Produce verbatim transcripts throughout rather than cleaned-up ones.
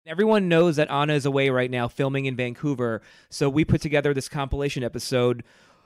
Everyone knows that Anna is away right now filming in Vancouver, so we put together this compilation episode,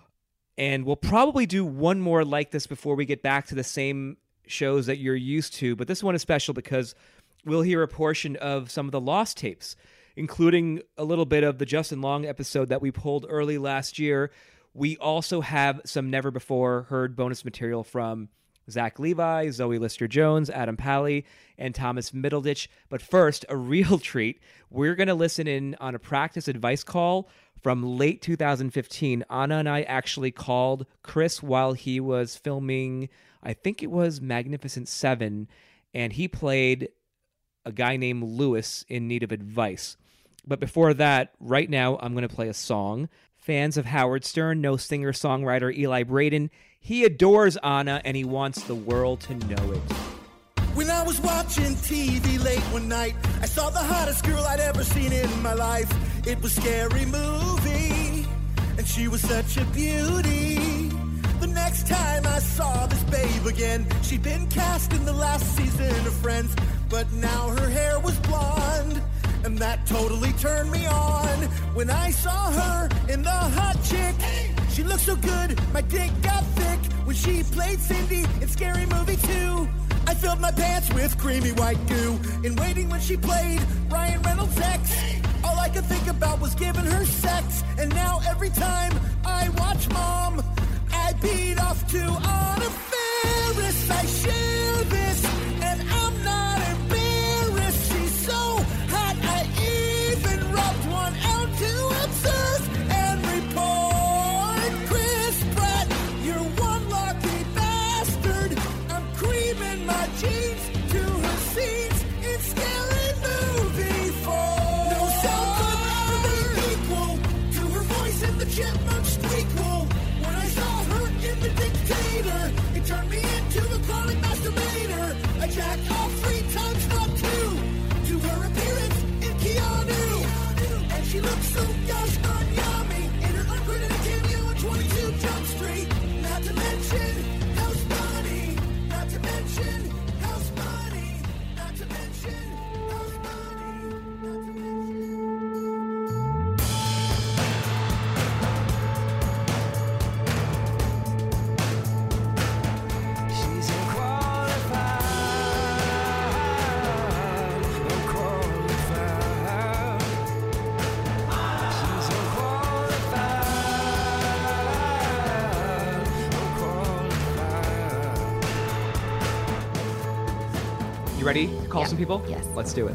and we'll probably do one more like this before we get back to the same shows that you're used to, but this one is special because we'll hear a portion of some of the lost tapes, including a little bit of the Justin Long episode that we pulled early last year. We also have some never-before-heard bonus material from Zach Levi, Zoe Lister-Jones, Adam Pally, and Thomas Middleditch. But first, a real treat. We're going to listen in on a practice advice call from late two thousand fifteen. Anna and I actually called Chris while he was filming, I think it was Magnificent Seven, and he played a guy named Lewis in need of advice. But before that, right now, I'm going to play a song. Fans of Howard Stern know singer-songwriter Eli Braden. He adores Anna, and he wants the world to know it. When I was watching T V late one night, I saw the hottest girl I'd ever seen in my life. It was Scary Movie, and she was such a beauty. The next time I saw this babe again, she'd been cast in the last season of Friends, but now her hair was blonde, and that totally turned me on. When I saw her in the Hot Chick, she looked so good, my dick got thick. When she played Cindy in Scary Movie two, I filled my pants with creamy white goo. In Waiting when she played Ryan Reynolds' ex, all I could think about was giving her sex. And now every time I watch Mom, I beat off to Anna Faris. I share this, and I'm not embarrassed. She's so hot, I even rubbed one out to observe and report. Chris Pratt, you're one lucky bastard. I'm creaming my jeans to her scenes in Scary Movie four. No sound could ever be equal to her voice in the Chipmunk squeakquel. When I saw her in The Dictator, it turned me into a chronic masturbator. I jacked off three times, not two, to her appearance in Keanu. And she looked so gosh darn yummy in her uncredited cameo in twenty-two Jump Street. Not to mention House Bunny. Not to mention House Bunny. Not to mention House Bunny. Not to mention. She's unqualified, unqualified. She's unqualified, unqualified. You ready to call Yeah. some people? Yes. Let's do it.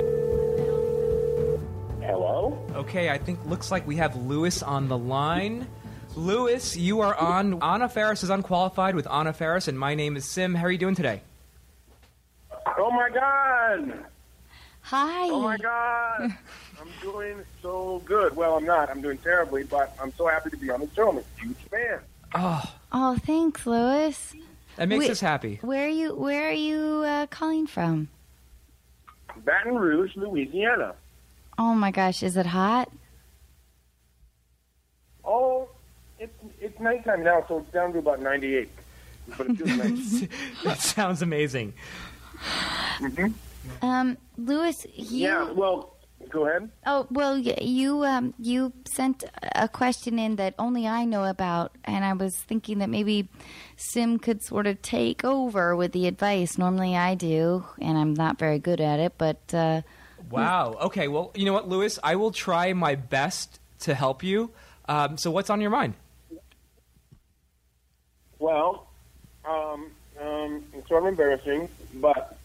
Hello? Okay, I think looks like we have Lewis on the line. Lewis, you are on. Anna Faris is unqualified with Anna Faris, and my name is Sim. How are you doing today? Oh my god! Hi. Oh my god! I'm doing so good. Well, I'm not. I'm doing terribly, but I'm so happy to be on the show. I'm a huge fan. Oh, Oh, thanks, Lois. that makes Wait, us happy. Where are you? Where are you uh, calling from? Baton Rouge, Louisiana. Oh my gosh, is it hot? Oh, it's it's nighttime now, so it's down to about ninety-eight. But it feels nice. That sounds amazing. Um, Louis, you. Yeah, well, go ahead. Oh well, y- you um, you sent a question in that only I know about, and I was thinking that maybe Sim could sort of take over with the advice. Normally I do, and I'm not very good at it, but uh, Wow. Okay, well, you know what, Lewis? I will try my best to help you. Um, so what's on your mind? Well, um, um, it's sort of embarrassing, but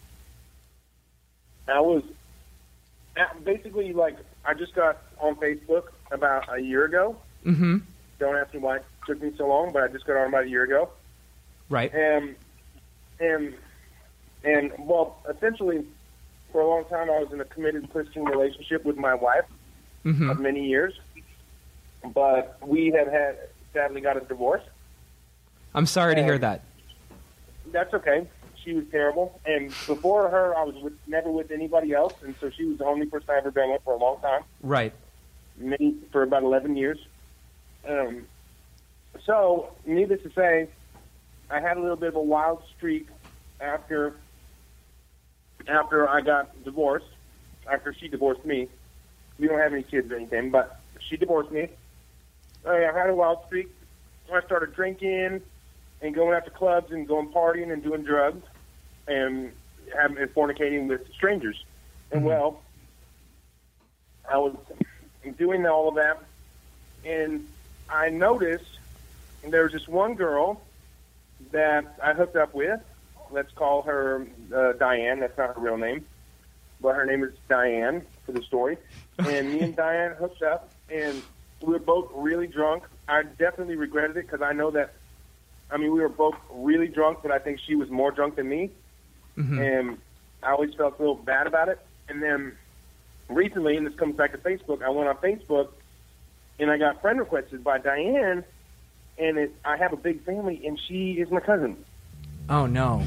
I was uh, basically like I just got on Facebook about a year ago. Mm-hmm. Don't ask me why it took me so long, but I just got on about a year ago. Right. And and and well, essentially, for a long time, I was in a committed Christian relationship with my wife Mm-hmm. of many years, but we have had sadly got a divorce. I'm sorry to hear and- that. That's okay. She was terrible, and before her, I was with, never with anybody else, and so she was the only person I ever been with for a long time, Right. many for about eleven years. Um, so, needless to say, I had a little bit of a wild streak after after I got divorced. after she divorced me. We don't have any kids or anything, but she divorced me. I had a wild streak. I started drinking and going out to clubs and going partying and doing drugs and having and fornicating with strangers. And well, I was doing all of that, and I noticed there was this one girl that I hooked up with. Let's call her uh, Diane. That's not her real name, but her name is Diane for the story. And me and Diane hooked up, and we were both really drunk. I definitely regretted it because I know that, I mean, we were both really drunk, but I think she was more drunk than me. Mm-hmm. And I always felt a little bad about it. And then recently, and this comes back to Facebook, I went on Facebook, and I got friend requested by Diane, and it, I have a big family, and she is my cousin. Oh, no.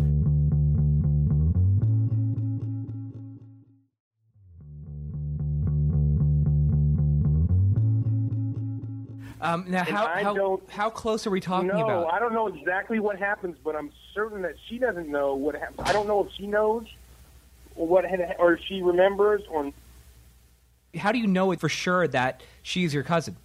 Um, now, how I how, don't how close are we talking no, about? I don't know exactly what happens, but I'm certain that she doesn't know what happens. I don't know if she knows or what, had, or if she remembers, or How do you know it for sure that she's your cousin?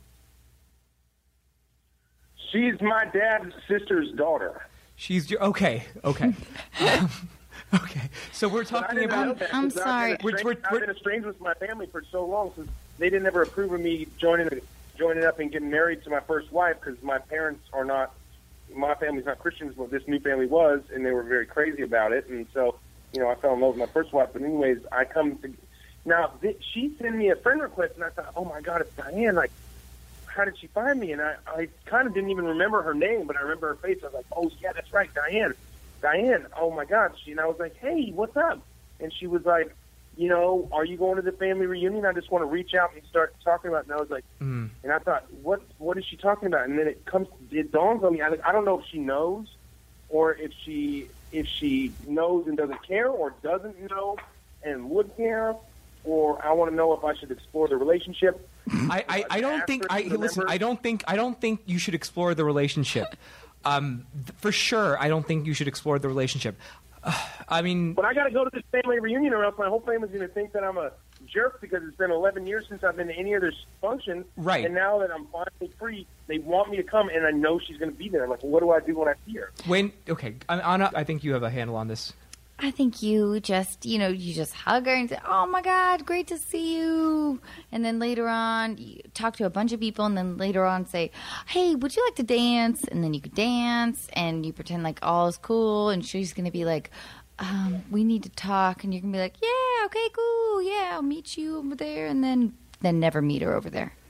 she's my dad's sister's daughter. She's your okay, okay, um, okay. So we're But I talking didn't know about. that I'm 'cause I've sorry. been We're- estranged- we're- I've been estranged with my family for so long since they didn't ever approve of me joining joining up and getting married to my first wife because my parents are not, my family's not Christians, but this new family was, and they were very crazy about it. And so, you know, I fell in love with my first wife. But anyways, I come to now. Th- she sent me a friend request, and I thought, oh my God, it's Diane. Like, how did she find me? And I, I kind of didn't even remember her name, but I remember her face. I was like, oh yeah, that's right, Diane. Diane. Oh my God. She and I was like, hey, what's up? And she was like, you know, are you going to the family reunion? I just want to reach out and start talking about it. And I was like, Mm. and I thought, what what is she talking about? And then it comes, it dawns on me. I, I don't know if she knows, or if she if she knows and doesn't care, or doesn't know and would care, or I want to know if I should explore the relationship. I, I, I don't think I listen. I don't think I don't think you should explore the relationship. Um, th- for sure, I don't think you should explore the relationship. Uh, I mean, But I got to go to this family reunion, or else my whole family's going to think that I'm a jerk because it's been eleven years since I've been to any other function. Right. And now that I'm finally free, they want me to come, and I know she's going to be there. I'm like, well, what do I do when I see her? when okay, Anna, I think you have a handle on this. I think you just, you know, you just hug her and say, oh my God, great to see you. And then later on, you talk to a bunch of people, and then later on say, hey, would you like to dance? And then you could dance, and you pretend like all is cool, and she's going to be like, um, we need to talk. And you're going to be like, yeah, okay, cool. Yeah, I'll meet you over there. And then, then never meet her over there.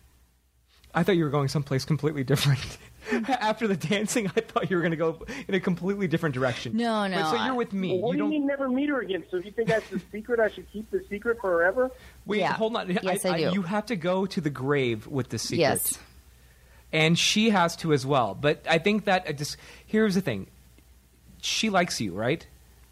I thought you were going someplace completely different. After the dancing, I thought you were going to go in a completely different direction. No, no, Wait, so I- you're with me. Well, what you do you don't. mean never meet her again? So you think that's the secret? I should keep the secret forever? Wait, Yeah. hold on. Yes, I do. You have to go to the grave with the secret. Yes. And she has to as well. But I think that uh, just here's the thing. She likes you, right?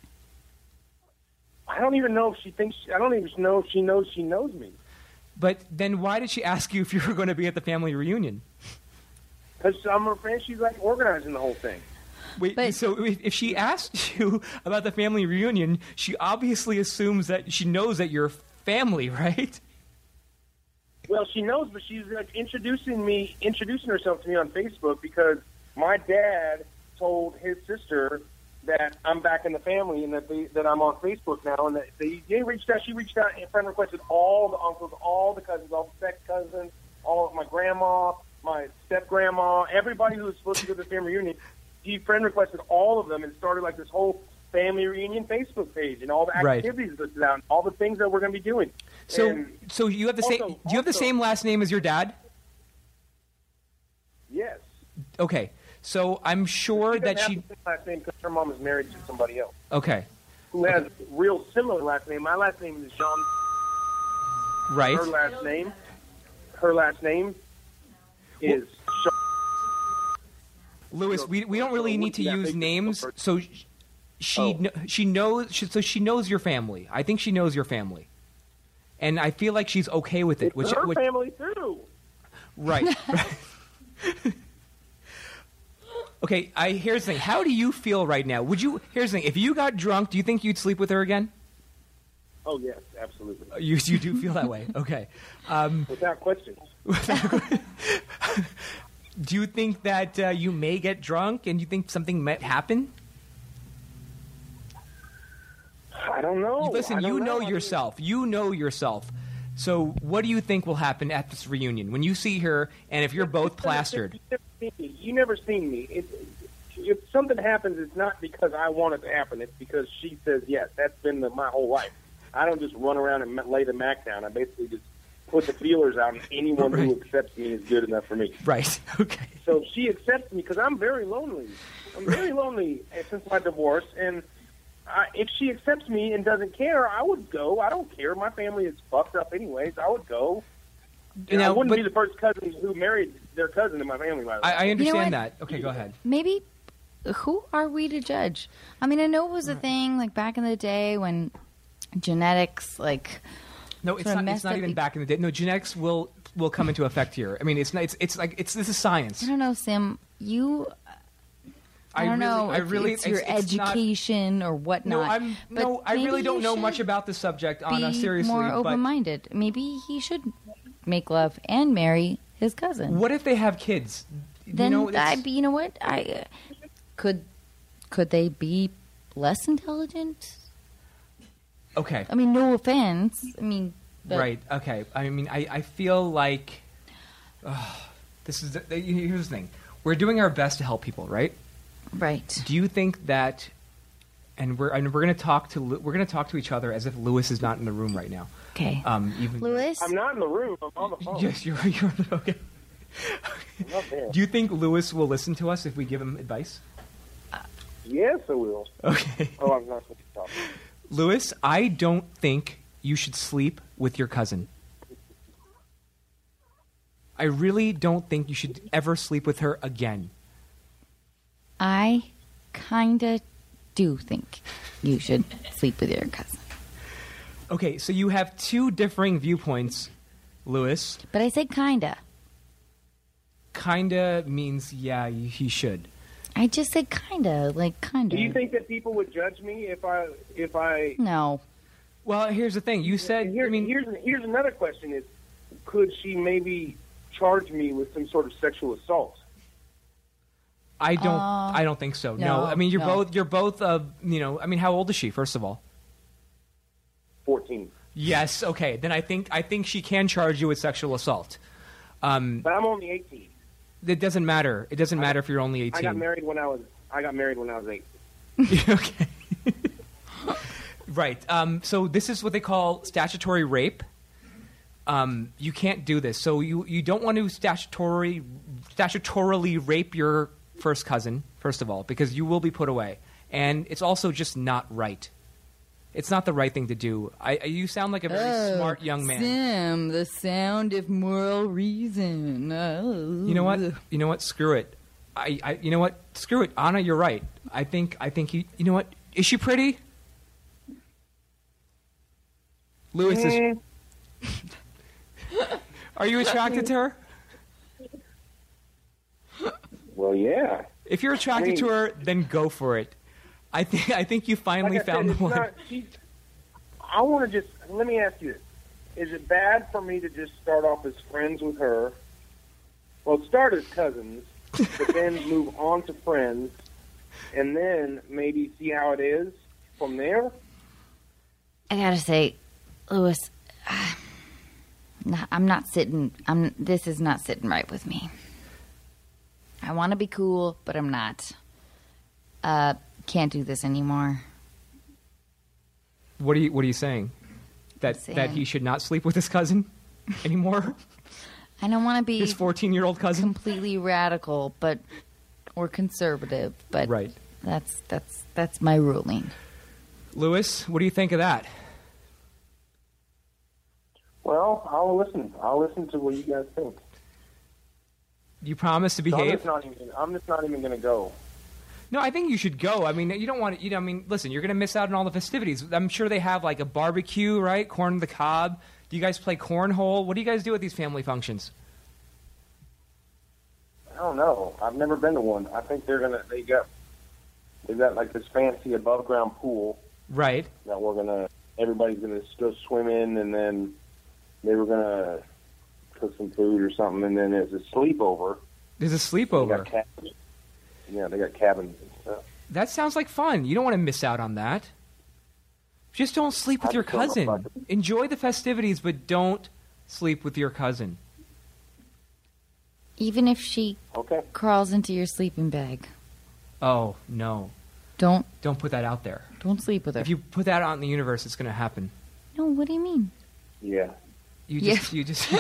I don't even know if she thinks. I don't even know if she knows she knows me. But then why did she ask you if you were going to be at the family reunion? Because I'm her friend. She's like organizing the whole thing. Wait, But- so if if she asked you about the family reunion, she obviously assumes that she knows that you're family, right? Well, she knows, but she's like introducing me, introducing herself to me on Facebook because my dad told his sister that I'm back in the family and that they, that I'm on Facebook now, and that they, they reached out. She reached out and friend requested all the uncles, all the cousins, all the step cousins, all of my grandma, my step grandma, everybody who was supposed to go to the family reunion. She friend requested all of them and started like this whole family reunion Facebook page and all the Right. activities listed out, and all the things that we're going to be doing. So And so you have the same also- do you have the also- same last name as your dad? yes. Okay. So I'm sure She doesn't that have she the same last name because her mom is married to somebody else Okay. who has real similar last name. My last name is Jean. Right. Her last name, her last name is Sean. Lewis, we we don't really need to Yeah, use make it names. separate. So sh- she Oh. kn- she knows she, so she knows your family. I think she knows your family. And I feel like she's okay with it, It's which, her which family too. right. right. Okay, I here's the thing. How do you feel right now? Would you here's the thing. If you got drunk, do you think you'd sleep with her again? Oh yes, absolutely, You you do feel that way? Okay. Um, without question. do you think that uh, you may get drunk and you think something might happen? I don't know. Listen, I don't you know, know. I mean, yourself. You know yourself. So what do you think will happen at this reunion when you see her and if you're both plastered? You never seen me. You never seen me. It, if something happens, it's not because I want it to happen. It's because she says yes. That's been the, my whole life. I don't just run around and lay the Mac down. I basically just put the feelers out, and anyone Right. who accepts me is good enough for me. Right. Okay. So she accepts me because I'm very lonely. I'm very lonely since my divorce, and I, if she accepts me and doesn't care, I would go. I don't care. My family is fucked up anyways. I would go. And Now, I wouldn't but- be the first cousin who married their cousin in my family, by the way. I, I understand what? that. Okay, go ahead. Maybe who are we to judge? I mean, I know it was a thing like back in the day when genetics, like, No, it's sort of not. It's messed not up even be- back in the day. No, genetics will will come into effect here. I mean, it's not. It's, it's like it's this is science. I don't know, Sim. You, I, don't really, know I if really, it's your it's not- education or whatnot. no, I'm but no. I really maybe don't you know should much about the subject, Anna. Be Seriously, more but open-minded. Maybe he should make love and marry his cousin. what if they have kids? Then you know, I, it's- you know what? I uh, could could they be less intelligent? okay, I mean, no offense. I mean, but right? Okay. I mean, I, I feel like uh, this is the, here's the thing. We're doing our best to help people, right? right. Do you think that? And we're and we're going to talk to Lu- we're going to talk to each other as if Lewis is not in the room right now. Okay, Um, even Lewis. I'm not in the room. I'm on the phone. Yes, you're you're okay. I'm not there. Do you think Lewis will listen to us if we give him advice? Yes, I will. Okay. Oh, I'm not supposed to talk. Lewis, I don't think you should sleep with your cousin. I really don't think you should ever sleep with her again. I kinda do think you should sleep with your cousin, Okay, so you have two differing viewpoints, Lewis. but I say kinda. Kinda means yeah, you- he should. I just said kinda, like kinda. Do you think that people would judge me if I if I? No. Well, here's the thing. You said, And here, I mean, here's here's another question: is could she maybe charge me with some sort of sexual assault? I don't, Uh, I don't think so. No, no, I mean, you're no. both, you're both, uh, you know, I mean, how old is she? First of all. Fourteen. Yes. Okay. Then I think I think she can charge you with sexual assault. Um, But I'm only eighteen. it doesn't matter. It doesn't matter if you're only I eighteen. got married when I was I got married when I was eight. Okay. Right. Um, so this is what they call statutory rape. Um, you can't do this. So you, you don't want to statutory statutorily rape your first cousin, first of all, because you will be put away, and it's also just not right. It's not the right thing to do. I, I- you sound like a very Oh, smart young man. Sim, the sound of moral reason. Oh. You know what? You know what? Screw it. I, I you know what? Screw it. Anna, you're right. I think I think you you know what? Is she pretty? Lewis is Mm, Are you attracted to her? well, yeah. If you're attracted I mean- to her, then go for it. I think I think you finally Like I found said, the it's one. not, she, I want to just let me ask you this: is it bad for me to just start off as friends with her? Well, start as cousins, but then move on to friends, and then maybe see how it is from there. I gotta say, Lewis, nah, I'm not sitting. I'm. This is not sitting right with me. I want to be cool, but I'm not. Uh, can't do this anymore. What are you What are you saying? That I'm that saying- he should not sleep with his cousin anymore? I don't want to be His fourteen year old cousin. completely radical, but or conservative. But Right. that's that's that's my ruling. Lewis, what do you think of that? Well, I'll listen. I'll listen to what you guys think. You promise to So I'm behave? just not even. I'm just not even going to go. No, I think you should go. I mean, you don't want to. You know, I mean, listen, you're going to miss out on all the festivities. I'm sure they have like a barbecue, right? Corn on the cob. Do you guys play cornhole? What do you guys do at these family functions? I don't know. I've never been to one. I think they're gonna. They got. They got like this fancy above ground pool Right. that we're gonna everybody's gonna go swimming, and then they were gonna cook some food or something, and then there's a sleepover. There's a They sleepover. got cabins. Yeah, they got cabins and stuff. That sounds like fun. You don't want to miss out on that. Just don't sleep with I your just don't know cousin. if I could- Enjoy the festivities, but don't sleep with your cousin. Even if she Okay. crawls into your sleeping bag, Oh, no. don't Don't put that out there. don't sleep with her. If you put that out in the universe, it's going to happen. No, what do you mean? Yeah. You Yeah. just, you just.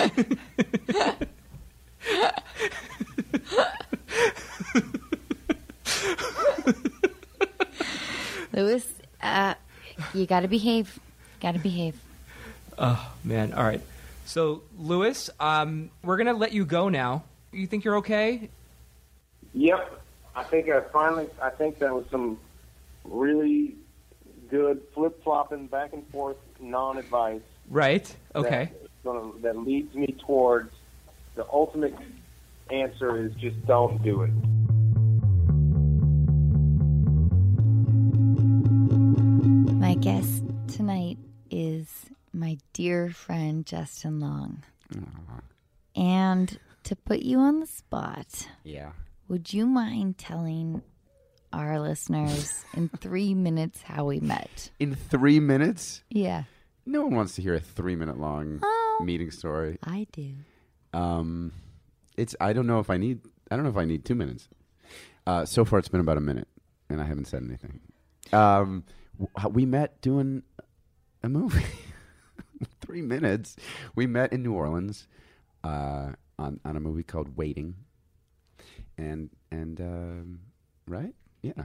Louis, uh, you got to behave. Got to behave. Oh, man. All right. So, Louis, um, we're going to let you go now. You think you're okay? Yep. I think I finally. I think that was some really good flip flopping back and forth non advice. Right. Okay. That, gonna, that leads me towards the ultimate answer is just don't do it. My guest tonight is my dear friend Justin Long. And to put you on the spot, Yeah. would you mind telling our listeners in three minutes how we met? In three minutes? Yeah, No one wants to hear a three-minute long Oh. meeting story. I do. Um, it's. I don't know if I need. I don't know if I need two minutes. Uh, so far, it's been about a minute, and I haven't said anything. Um, w- we met doing a movie. Three minutes. We met in New Orleans uh, on on a movie called Waiting, and and um, right, yeah.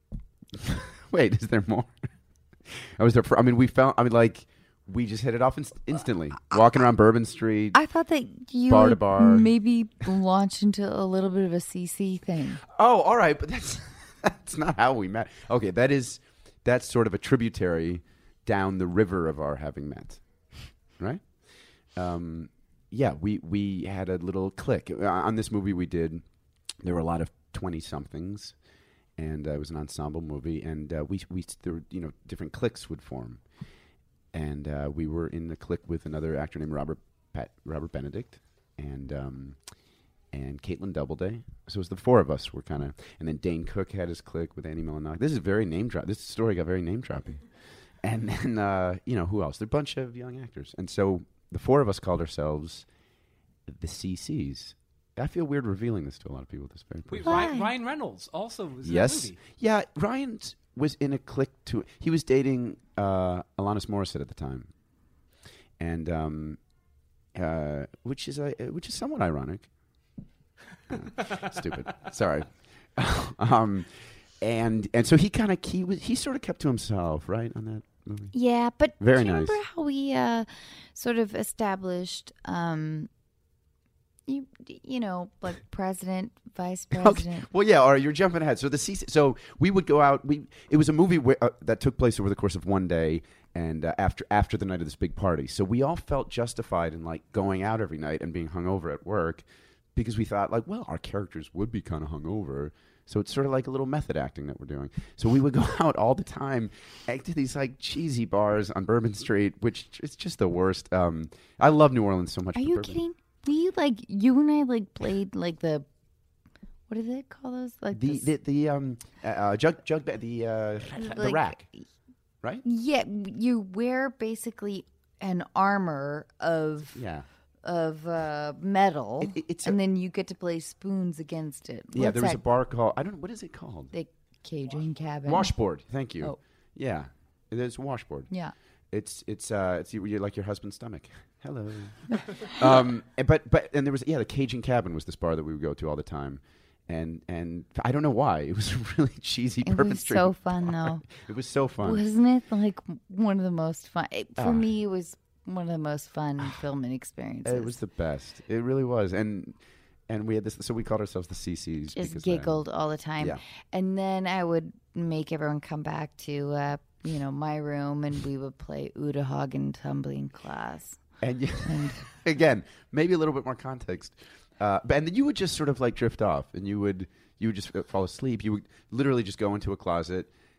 Wait, is there more? I was there. For, I mean, we found. I mean, like we just hit it off inst- instantly. Walking around Bourbon Street. I thought that you Bar to would bar. maybe launch into a little bit of a C C thing. Oh, all right, but that's that's not how we met. Okay, that is that's sort of a tributary down the river of our having met, right? Um, yeah, we we had a little click Uh, on this movie. We did. There were a lot of twenty somethings, and uh, it was an ensemble movie, and uh, we we there were, you know different cliques would form, and uh, we were in the clique with another actor named Robert Pat, Robert Benedict, and. Um, and Caitlin Doubleday. So it was the four of us were kind of, and then Dane Cook had his clique with Andy Milonakis. This is very name drop. This story got very name dropping. And then, uh, you know, who else? They're a bunch of young actors. And so the four of us called ourselves the C Cs. I feel weird revealing this to a lot of people at this very point. Wait, Why? Ryan, Ryan Reynolds also was in Yes. the movie. Yeah, Ryan was in a clique too. He was dating uh, Alanis Morissette at the time. And, um, uh, which is uh, which is somewhat ironic. Uh, stupid. Sorry. um, and and so he kind of he was he sort of kept to himself, right, on that movie. Yeah, but Very do you nice. remember how we uh, sort of established, um, you you know, like president, vice president. Okay. Well, yeah. All right, you're jumping ahead. So the C C, so we would go out. We it was a movie where, uh, that took place over the course of one day, and uh, after after the night of this big party. So we all felt justified in like going out every night and being hungover at work. Because we thought, like, well, our characters would be kind of hungover, so it's sort of like a little method acting that we're doing. So we would go out all the time, and to these like cheesy bars on Bourbon Street, which is just the worst. Um, I love New Orleans so much. Are for you bourbon. kidding? We like you and I like played like the what do they call those? Like The this- the the um uh, uh, jug jug ba- the uh, the like- rack, right? Yeah, you wear basically an armor of Yeah. of uh, metal, It- it- it's and a- then you get to play spoons against it. Yeah, What's there was that? a bar called I don't know what is it called. The Cajun cabin. Washboard. Thank you. Oh. Yeah, there's a washboard. Yeah. It's it's uh it's you- you're like your husband's stomach. Hello. um, and- but but and there was yeah the Cajun Cabin was this bar that we would go to all the time, and and I don't know why it was a really cheesy. It Bourbon was Street so fun, bar. though. It was so fun. Wasn't it like one of the most fun? It, for Ah. me, it was one of the most fun filming experiences. It was the best. It really was, and and we had this. So we called ourselves the C Cs. just because, uh, giggled all the time. Yeah. And then I would make everyone come back to, uh, you know, my room, and we would play Udahagen tumbling class. And you, again, maybe a little bit more context. Uh, but, and then you would just sort of like drift off, and you would you would just fall asleep. You would literally just go into a closet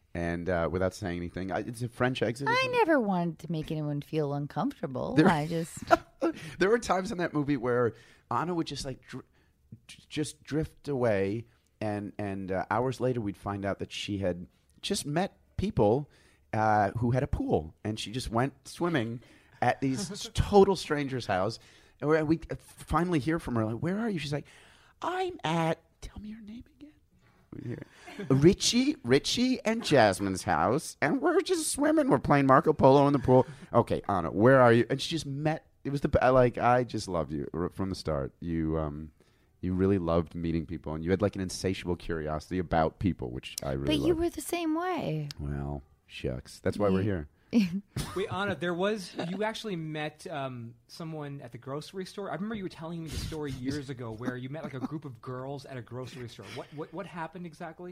and uh, without saying anything, I, it's a French exit. I isn't it? never wanted to make anyone feel uncomfortable. There- I just There were times in that movie where Anna would just like dr- just drift away, and and uh, hours later we'd find out that she had just met people uh, who had a pool, and she just went swimming at these total strangers' house. And we- we finally hear from her, like, "Where are you?" She's like, "I'm at." Tell me your name again. We hear it. Richie, Richie, and Jasmine's house, and we're just swimming. We're playing Marco Polo in the pool. Okay, Anna, where are you? And she just met. It was the I like. I just loved you r- from the start. You, um, you really loved meeting people, and you had like an insatiable curiosity about people, which I really. But you loved. were the same way. Well, shucks. That's why we're here. Wait, Anna, there was you actually met um, someone at the grocery store. I remember you were telling me the story years ago where you met like a group of girls at a grocery store. What what what happened exactly?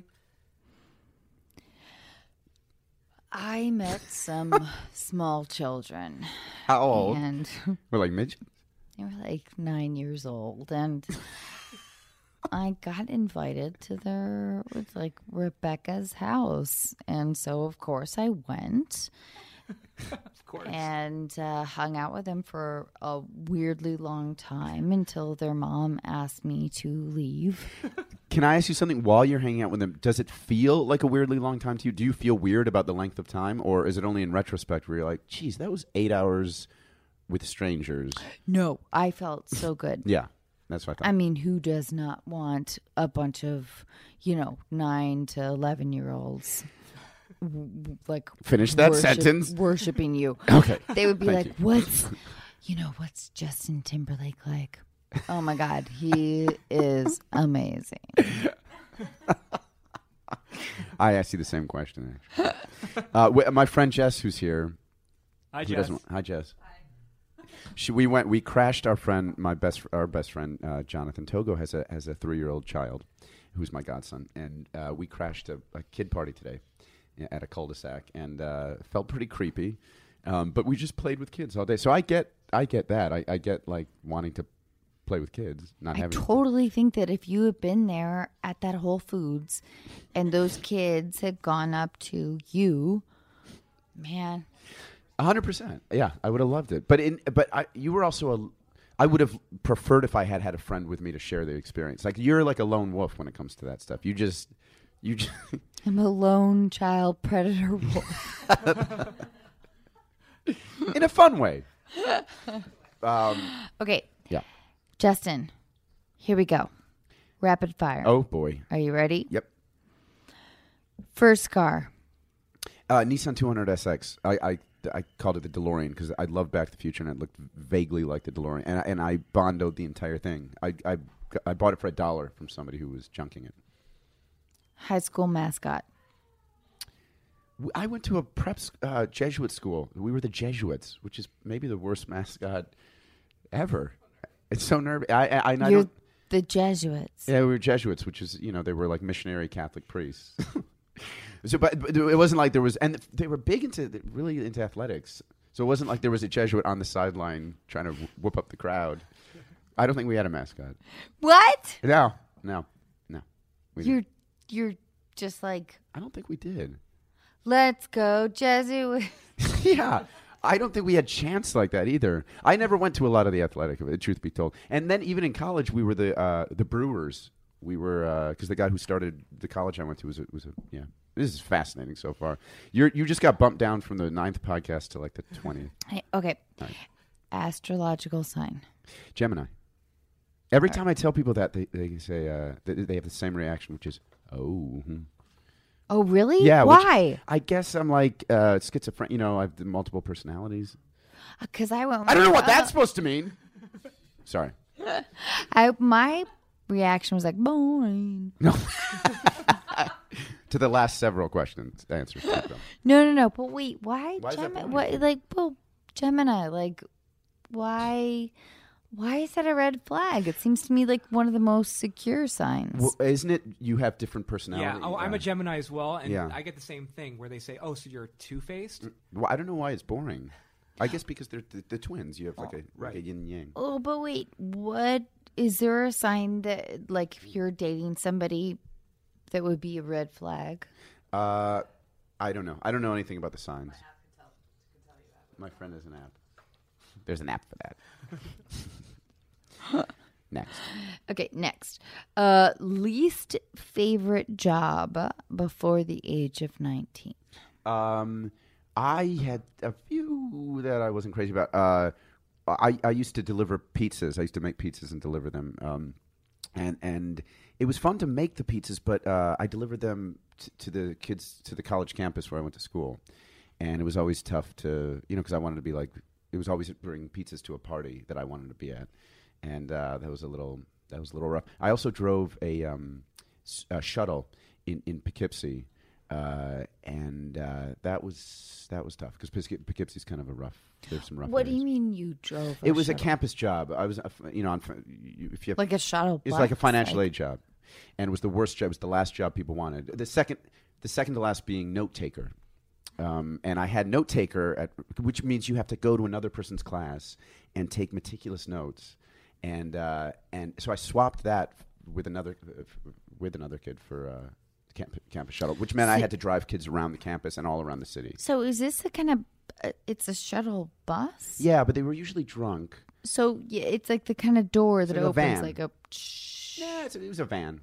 I met some small children, How old? and We're like midgets. they were like nine years old, and I got invited to their it's like Rebecca's house, and so of course I went. Of course. And uh, hung out with them for a weirdly long time until their mom asked me to leave. Can I ask you something? While you're hanging out with them, does it feel like a weirdly long time to you? Do you feel weird about the length of time, or is it only in retrospect where you're like, geez, that was eight hours with strangers? No, I felt so good. Yeah, that's what I thought. I mean, who does not want a bunch of, you know, nine to eleven year olds, w- w- like Finish that worship- sentence. worshiping you? Okay. They would be Thank like, "What's, you know, what's Justin Timberlake like?" Oh my God, he is amazing. I asked you the same question. Actually. uh, w- my friend Jess, who's here, Hi, he Jess. doesn't. Hi, Jess. She, we went. We crashed our friend, my best, our best friend, uh, Jonathan Togo has a has a three year old child, who's my godson, and uh, we crashed a, a kid party today at a cul-de-sac, and uh, felt pretty creepy. Um, but we just played with kids all day, so I get, I get that. I, I get like wanting to play with kids, not I having. totally think that if you had been there at that Whole Foods and those kids had gone up to you, man, A hundred percent. Yeah, I would have loved it. But in, but I, you were also a. I would have preferred if I had had a friend with me to share the experience. Like you're like a lone wolf when it comes to that stuff. You just, you just. I'm a lone child predator wolf. in a fun way. Um, Okay, yeah. Justin, here we go. Rapid fire. Oh boy. Are you ready? Yep. First car. Uh, Nissan two hundred S X. I, I I called it the DeLorean because I loved Back to the Future and it looked vaguely like the DeLorean. And I, and I bondoed the entire thing. I, I I bought it for a dollar from somebody who was junking it. High school mascot. W- I went to a prep s- uh, Jesuit school. We were the Jesuits, which is maybe the worst mascot ever. It's so nervous. I, I, I, I You're don't. the Jesuits. Yeah, we were Jesuits, which is, you know, they were like missionary Catholic priests. so, but, but it wasn't like there was, and they were big into, really into athletics. So it wasn't like there was a Jesuit on the sideline trying to wh- whoop up the crowd. I don't think we had a mascot. What? No, no, no. We You're didn't. you're just like, I don't think we did. let's go Jesuit. yeah. I don't think we had chance like that either. I never went to a lot of the athletic, uh, truth be told. And then even in college, we were the uh, the Brewers. We were because the guy who started the college I went to was a, was a yeah. This is fascinating so far. You you just got bumped down from the ninth podcast to like the twentieth. Hey, okay. All right. Astrological sign. Gemini. Every time I tell people that, they they say uh, they, they have the same reaction, which is oh. hmm. Oh, really? Yeah. which Why? I guess I'm like uh, schizophrenic. You know, I have the multiple personalities. Because I went. I don't know what uh, that's supposed to mean. Sorry. I my reaction was like boring. No. To the last several questions, answers. Keep going. No, no, no. But wait, why? Why is that Gemini? boring? What? Like, well, Gemini. Like, why? Why is that a red flag? It seems to me like one of the most secure signs. Well, isn't it? You have different personalities. Yeah, oh, I'm a Gemini as well, and Yeah. I get the same thing where they say, "Oh, so you're two-faced." Well, I don't know why it's boring. I guess because they're the, the twins. You have like a right. like a yin and yang. Oh, but wait, what is there a sign that, like, if you're dating somebody, that would be a red flag? Uh, I don't know. I don't know anything about the signs. My friend has an app. There's an app for that. Next. Okay, next. Uh, least favorite job before the age of nineteen. Um, I had a few that I wasn't crazy about. Uh, I, I used to deliver pizzas. I used to make pizzas and deliver them. Um, and and it was fun to make the pizzas, but uh, I delivered them t- to the kids to the college campus where I went to school. And it was always tough to, you know, because I wanted to be like, it was always bring pizzas to a party that I wanted to be at. And uh, that was a little, that was a little rough. I also drove a, um, s- a shuttle in, in Poughkeepsie. Uh, and uh, that was that was tough because Poughkeepsie's kind of a rough. There's some rough. What do areas. you mean you drove? It was shuttle? a campus job. I was, uh, f- you know, on, f- you- if you have, like a shuttle. it's bus, like a financial like- aid job, and it was the worst job. It was the last job people wanted. The second, the second to last being note taker, um, and I had note taker at, which means you have to go to another person's class and take meticulous notes, and uh, and so I swapped that with another uh, with another kid for. Uh, Camp, campus shuttle, which meant I had to drive kids around the campus and all around the city. So is this the kind of? Uh, it's a shuttle bus. Yeah, but they were usually drunk. So yeah, it's like the kind of door that like a opens, van. like a. Yeah, it's a, it was a van,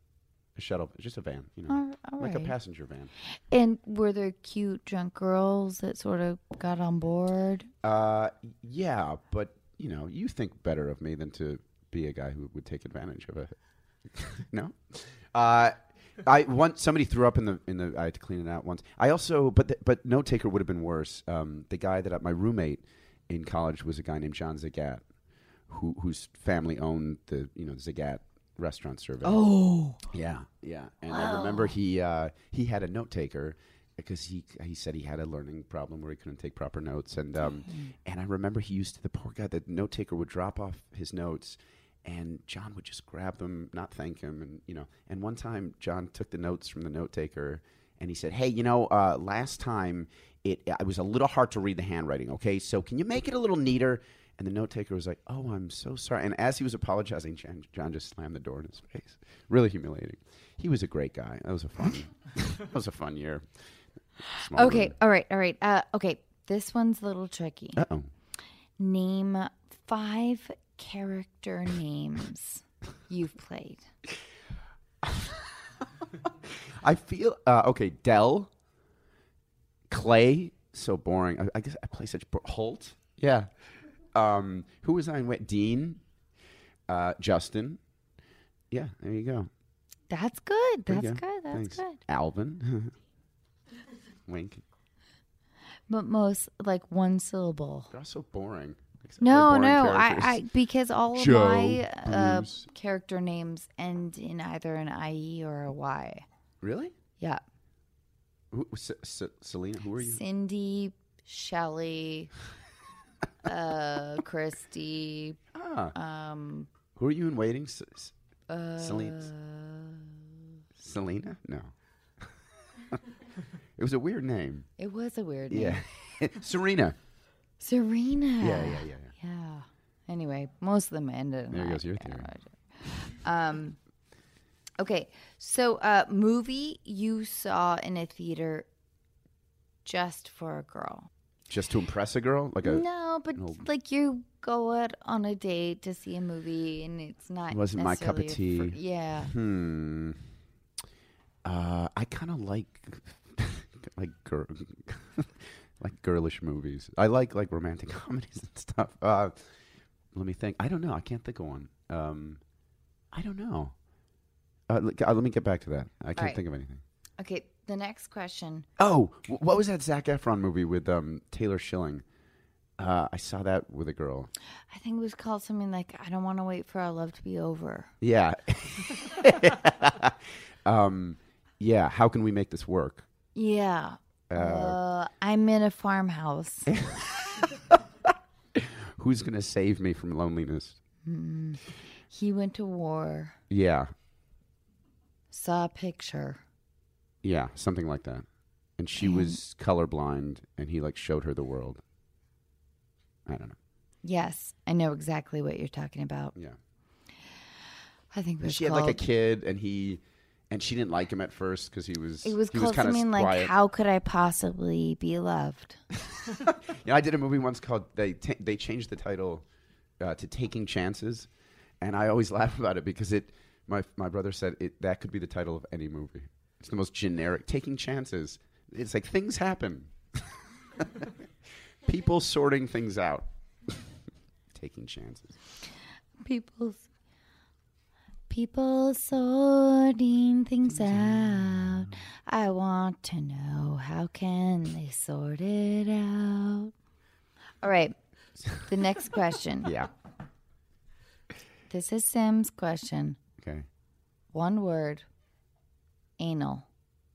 a shuttle, it's just a van, you know, All- all like a right. passenger van. And were there cute drunk girls that sort of got on board? Uh, yeah, but you know, you think better of me than to be a guy who would take advantage of it. No, uh, I once somebody threw up in the in the. I had to clean it out once. I also, but the, but note taker would have been worse. Um, the guy that I, my roommate in college was a guy named John Zagat, who whose family owned the you know Zagat restaurant service. Oh, Yeah, yeah. And I remember he uh, he had a note taker because he he said he had a learning problem where he couldn't take proper notes, and um, and I remember he used to, the poor guy, the note taker would drop off his notes, and John would just grab them, not thank him, and you know. And one time, John took the notes from the note taker, and he said, "Hey, you know, uh, last time it it was a little hard to read the handwriting. Okay, so can you make it a little neater?" And the note taker was like, "Oh, I'm so sorry." And as he was apologizing, John, John just slammed the door in his face. Really humiliating. He was a great guy. That was a fun. that was a fun year. Small okay. room. All right. All right. Uh, okay. This one's a little tricky. Uh-oh. Name five character names you've played. I feel uh, okay. Dell, Clay, so boring. I, I guess I play such bo- Holt. Yeah. Um, who was I in? Wait, Dean, uh, Justin. Yeah, there you go. That's good. There you That's go. good. That's Thanks. good. Alvin. Wink. But most like one syllable. They're all so boring. Except No, for boring no, I, characters. I because all of Joe, my uh, Bruce. character names end in either an I E or a Y. Really? Yeah. Who, S- S- Selena, who are you? Cindy, Shelley, uh, Christy, Ah, um, who are you in waiting? S- S- uh, Selena. Selena? No. It was a weird name. it was a weird name. Yeah. Serena. Serena. Yeah, yeah, yeah, yeah. Yeah. Anyway, most of them ended. in There I- goes your yeah, theory. Um. Okay, so uh, movie you saw in a theater just for a girl. Just to impress a girl? Like a No, but no. like you go out on a date to see a movie, and it's not. It wasn't my cup of necessarily a fir- tea. yeah. Hmm. Uh, I kind of like like girl like girlish movies. I like like romantic comedies and stuff. Uh, let me think. I don't know. I can't think of one. Um, I don't know. Uh, l- uh, let me get back to that. I can't right. think of anything. Okay, the next question. Oh, wh- what was that Zac Efron movie with um, Taylor Schilling? Uh, I saw that with a girl. I think it was called something like "I don't want to wait for our love to be over." Yeah. um, yeah. How can we make this work? Yeah. Uh, I'm in a farmhouse. Who's going to save me from loneliness? He went to war. Yeah. Saw a picture. Yeah. Something like that. And she was colorblind, and he like showed her the world. I don't know. Yes, I know exactly what you're talking about. Yeah. I think it was She had called. like a kid, and he, and she didn't like him at first because he was It was he called kind of something like, quiet. "How could I possibly be loved?" Yeah, I did a movie once called they ta- they changed the title uh, to Taking Chances, and I always laugh about it because it my my brother said it that could be the title of any movie. It's the most generic. Taking chances. It's like things happen. People sorting things out. Taking chances. People's people sorting things out. I want to know, how can they sort it out? All right. The next question. Yeah. This is Sim's question. Okay. One word. Anal.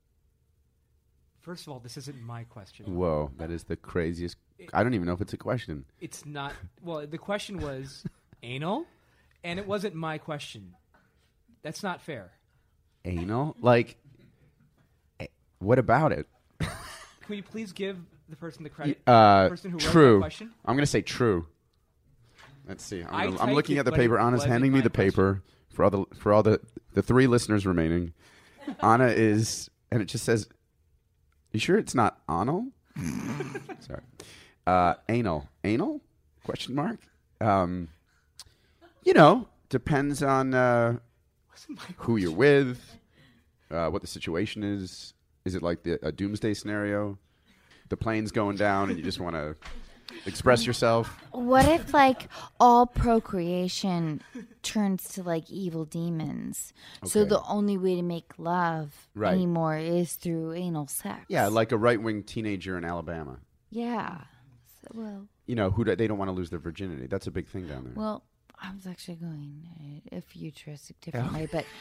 First of all, this isn't my question. Whoa, that is the craziest. I don't even know if it's a question. It's not. Well, the question was anal, and it wasn't my question. That's not fair. Anal? Like, eh, what about it? Can we please give the person the credit? Uh, the person who wrote true. that question? I'm going to say true. Let's see. I'm, I gonna- I'm typed looking it, at the but it paper. Anna's wasn't handing me my the paper for all the for all the the three listeners remaining. Anna is, and it just says, "You sure it's not anal?" Sorry. Uh, anal. Anal? Question mark. Um, you know, depends on uh, who you're with, uh, what the situation is. Is it like the, a doomsday scenario? The plane's going down and you just want to express yourself? What if, like, all procreation turns to, like, evil demons? So Okay. the only way to make love Right. anymore is through anal sex. Yeah, like a right-wing teenager in Alabama. Yeah. So, well, You know, who do, they don't want to lose their virginity. That's a big thing down there. well, I was actually going a, a futuristic different way, but,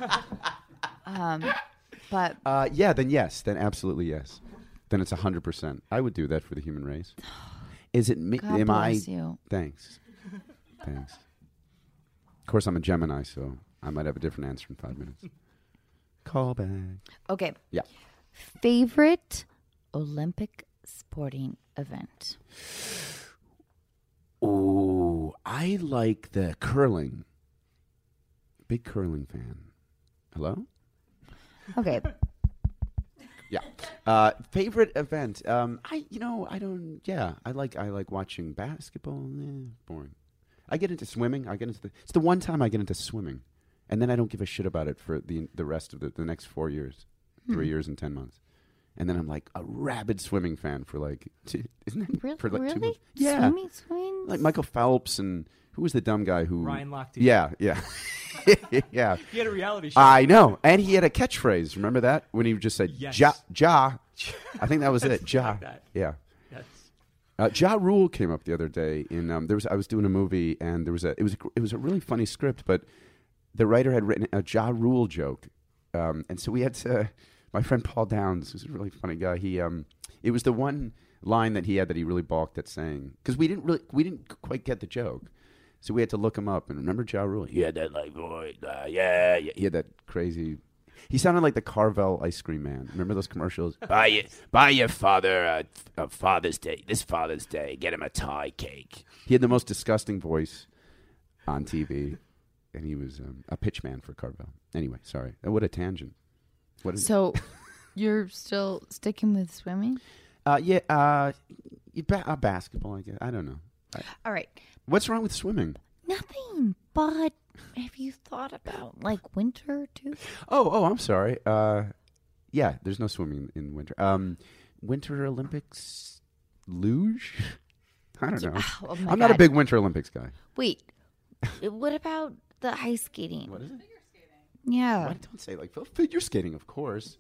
um, but Uh, yeah, then yes. Then absolutely yes. Then it's one hundred percent. I would do that for the human race. Is it me? God Am I? bless you. Thanks. Thanks. Of course, I'm a Gemini, so I might have a different answer in five minutes. Call back. Okay. Yeah. Favorite Olympic sporting event? Ooh, I like the curling. Big curling fan. Hello? Okay. Yeah. Uh, favorite event? Um, I, you know, I don't. Yeah, I like. I like watching basketball. Eh, boring. I get into swimming. I get into the. It's the one time I get into swimming, and then I don't give a shit about it for the the rest of the, the next four years, three years and ten months, and then I'm like a rabid swimming fan for like. Two, isn't that Really? for like two really? months? Yeah. Swimming, swimming? Like Michael Phelps and who was the dumb guy who Ryan Lochte. Yeah, yeah, yeah. He had a reality show. I know, and he had a catchphrase. Remember that when he just said Yes. "Ja, ja." I think that was it. Something Ja. like that. Yeah. Yes. Uh, Ja Rule came up the other day. In um, there was I was doing a movie, and there was a it was a, it was a really funny script, but the writer had written a Ja Rule joke, um, and so we had to. My friend Paul Downs, who's a really funny guy, he um, it was the one line that he had that he really balked at saying because we didn't really we didn't quite get the joke. So we had to look him up. And remember Ja Rule? He had that like voice. Uh, yeah, yeah. He had that crazy. He sounded like the Carvel ice cream man. Remember those commercials? Buy your, buy your father a, a Father's Day. This Father's Day, get him a tie cake. He had the most disgusting voice on T V. And he was um, a pitch man for Carvel. Anyway, sorry. Uh, What a tangent. What is So you're still sticking with swimming? Uh, yeah, uh, you ba- uh, basketball, I guess. I don't know. I, All right. what's wrong with swimming? Nothing, but have you thought about, like, winter, too? Oh, oh, I'm sorry. Uh, yeah, there's no swimming in winter. Um, Winter Olympics luge? I don't know. Oh, my I'm not a God. big Winter Olympics guy. Wait, what about the ice skating? What is it? Yeah. What? Don't say like fi- figure skating, of course.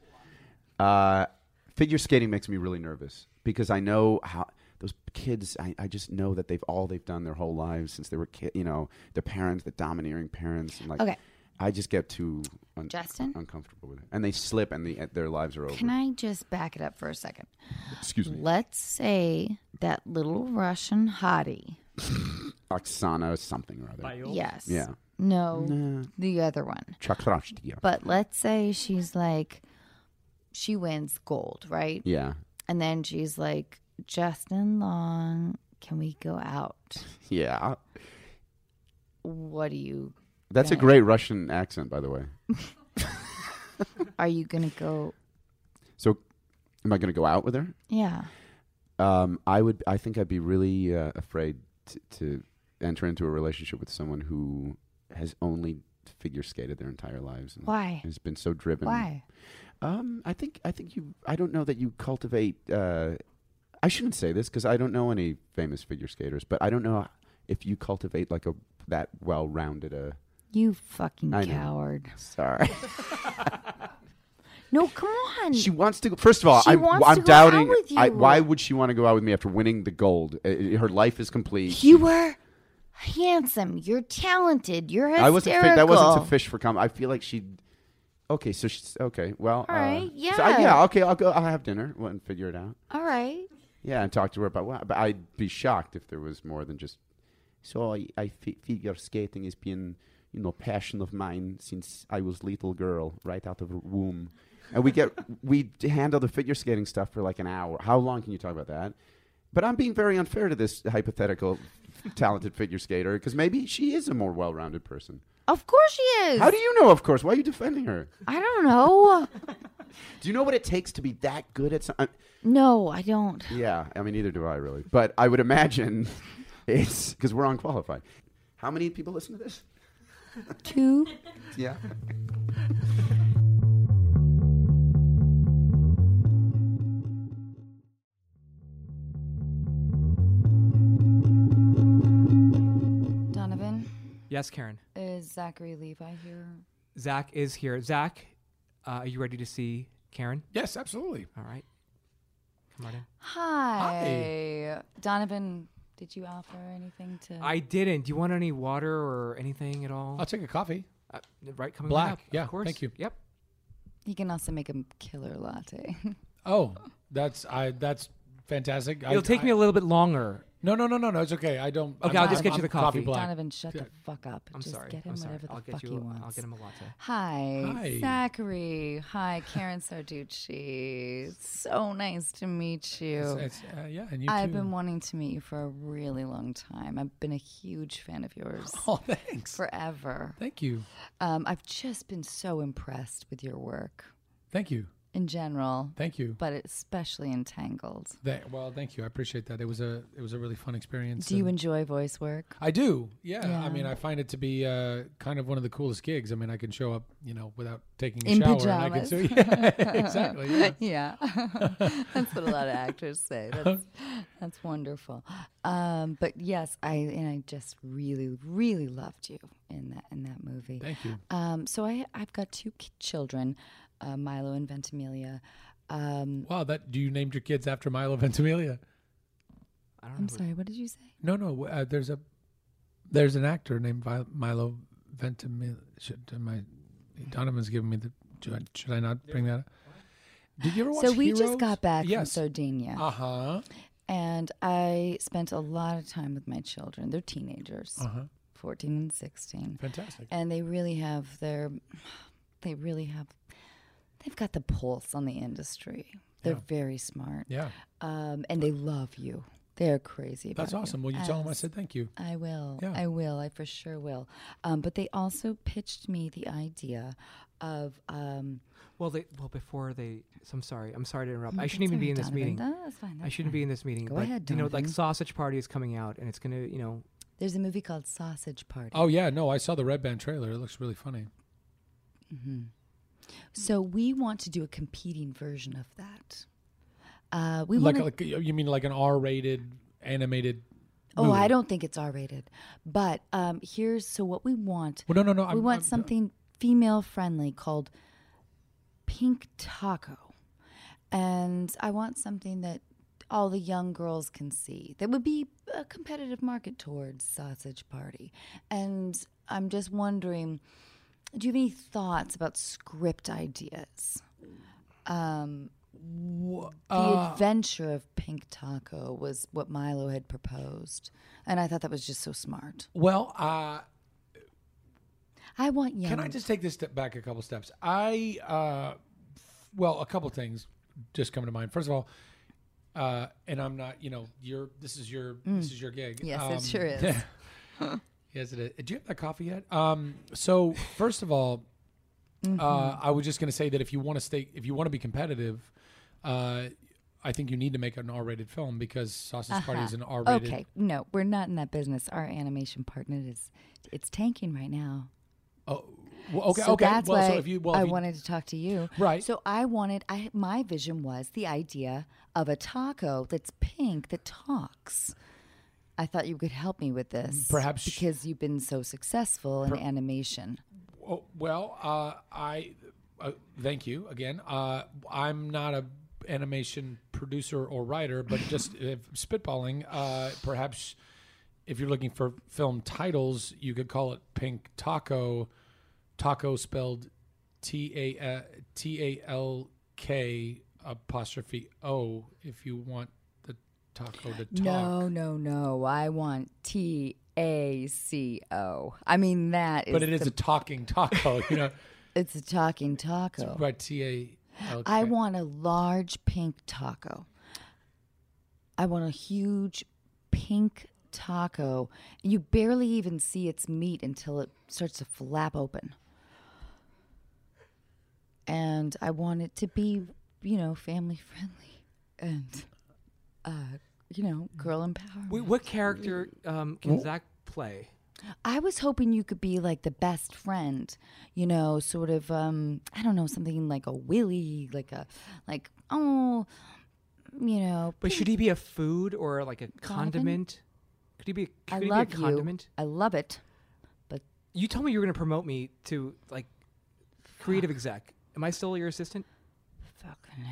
Uh, figure skating makes me really nervous because I know how those kids. I, I just know that they've all they've done their whole lives since they were kid. You know, their parents, the domineering parents, and like. Okay. I just get too un- Justin? uncomfortable with it, and they slip, and the, their lives are over. Can I just back it up for a second? Excuse me, Let's say that little Russian hottie. Oksana something or other. Bio. Yes. Yeah. No, the other one. Chakrashtia. But let's say she's like, she wins gold, right? Yeah. And then she's like, Justin Long, can we go out? Yeah. What do you? That's a Yeah. great Russian accent, by the way. Are you gonna go? So, am I going to go out with her? Yeah. Um, I would. I think I'd be really uh, afraid t- to enter into a relationship with someone who has only figure skated their entire lives. And Why? Has been so driven. Why? Um, I think. I think you. I don't know that you cultivate. Uh, I shouldn't say this because I don't know any famous figure skaters, but I don't know if you cultivate like a that well-rounded a. You fucking I know. coward. Sorry. No, come on. She wants to go. First of all, She I'm, wants I'm to go out doubting. with you. I, why would she want to go out with me after winning the gold? Uh, her life is complete. You were handsome. You're talented. You're hysterical. I wasn't. Fi- that wasn't to fish for com. I feel like she. Okay, so she's okay. Well, All right, uh, yeah. so I- yeah. Okay, I'll go. I'll have dinner and figure it out. All right. Yeah, and talk to her about what. But I'd be shocked if there was more than just. So I, I fi- figure skating has been, you know, passion of mine since I was little girl, right out of her womb. And we get we handle the figure skating stuff for like an hour. How long can you talk about that? But I'm being very unfair to this hypothetical talented figure skater because maybe she is a more well-rounded person. Of course she is. How do you know? Of course, why are you defending her? I don't know. Do you know what it takes to be that good at something? No, I don't. Yeah, I mean, neither do I really. But I would imagine it's because we're unqualified. How many people listen to this? Two. Yeah. Donovan, Yes, Karen. is Zachary Levi here? Zach is here. Zach, uh, are you ready to see Karen? Yes, absolutely. All right. Come right in. Hi. Donovan, did you offer anything to... I didn't. Do you want any water or anything at all? I'll take a coffee. Uh, right, coming Black. up. Yeah, of course. thank you. Yep. He can also make a killer latte. Oh, that's I. That's fantastic. It'll I, take I, me a little bit longer. No, no, no, no, no. It's okay. I don't. Okay, I'm, I'll just I'm, get you I'm the coffee. black. Donovan, shut the Yeah. fuck up. I'm Just sorry. get him I'm sorry. whatever the I'll get fuck you. he a- wants. I'll get him a latte. Hi, Hi. Zachary. Hi, Karen Sarducci. So nice to meet you. It's, it's, uh, yeah, and you I've too. been wanting to meet you for a really long time. I've been a huge fan of yours Oh, thanks. forever. Thank you. Um, I've just been so impressed with your work Thank you. in general, Thank you. but especially in Tangled. That, well, thank you. I appreciate that. It was a it was a really fun experience. Do you and- enjoy voice work? I do. Yeah. Yeah. I mean, I find it to be uh, kind of one of the coolest gigs. I mean, I can show up, you know, without taking a In shower. pajamas. And I can so, yeah, exactly. Yeah. Yeah, that's what a lot of actors say. That's that's wonderful. Um, but yes, I and I just really, really loved you in that in that movie. Thank you. Um, so I I've got two k- children, uh, Milo and Ventimiglia. Um, Wow. That do you named your kids after Milo Ventimiglia? I don't I'm know. who- sorry. What did you say? No, no. Uh, there's a there's an actor named Vi- Milo Ventimiglia. Should, am I, Donovan's giving me the. Should I, should I not bring that up? Did you ever watch So we Heroes? just got back Yes. from Sardinia, Uh huh. and I spent a lot of time with my children. They're teenagers, Uh huh. fourteen and sixteen. Fantastic. And they really have their, they really have, they've got the pulse on the industry. They're Yeah. very smart. Yeah, Um, and they love you. They're crazy about that's awesome. you. Will you tell them I As- said thank you? I will. Yeah. I will. I for sure will. Um, but they also pitched me the idea of, um, Well, they well before they. So I'm sorry. I'm sorry to interrupt. I that's shouldn't even all be right, in this Donovan. meeting. No, that's fine. I that's shouldn't fine. be in this meeting. Go but ahead, you know, like Donovan. Sausage Party is coming out, and it's gonna, you know, There's a movie called Sausage Party. Oh yeah, no, I saw the Red Band trailer. It looks really funny. So we want to do a competing version of that. Uh, we Like, want like you mean like an R-rated animated? Oh, movie? I don't think it's R-rated. But um, here's so what we want. Well, no, no, no. we I'm, want I'm- something female friendly called Pink Taco, and I want something that all the young girls can see. That would be a competitive market towards Sausage Party. And I'm just wondering, do you have any thoughts about script ideas? Um, the uh, adventure of Pink Taco was what Milo had proposed, and I thought that was just so smart. Well, uh, I want young. can I just take this step back a couple steps? I, uh, f- well, a couple things just come to mind. First of all, uh, and I'm not, you know, you're. This is your. This is your gig. Yes, Um, it sure is. yes, it is. Did you have that coffee yet? Um, so first of all, Uh, I was just going to say that if you want to stay, if you want to be competitive, uh, I think you need to make an R-rated film because Sausage Party is an R-rated. Okay, no, we're not in that business. Our animation partner is it's tanking right now. Oh, well, okay, so okay. that's well, why so if you, well, I if you, wanted to talk to you. Right. So I wanted. I my vision was the idea of a taco that's pink that talks. I thought you could help me with this, Perhaps- because you've been so successful in animation. oh, well, uh, I uh, thank you again. Uh, I'm not a animation producer or writer, but just if spitballing. Uh, perhaps if you're looking for film titles, you could call it Pink Taco. Taco spelled T A T A L K apostrophe O. If you want the taco to talk. No, no, no. I want T A C O. I mean that is. But it is the, a talking taco, you know. It's a talking taco. Right, T A L K. I want a large pink taco. I want a huge pink taco. You barely even see its meat until it starts to flap open. And I want it to be, you know, family friendly and, uh, you know, girl empowerment. Wait, what character um, can Zach play? I was hoping you could be like the best friend, you know, sort of, um, I don't know, something like a Willy, like a, like, oh, you know. But should he be a food or like a condiment? Could he be? Could I he love be a condiment? you. I love it. You told me you were going to promote me to like creative exec. Am I still your assistant? Fucking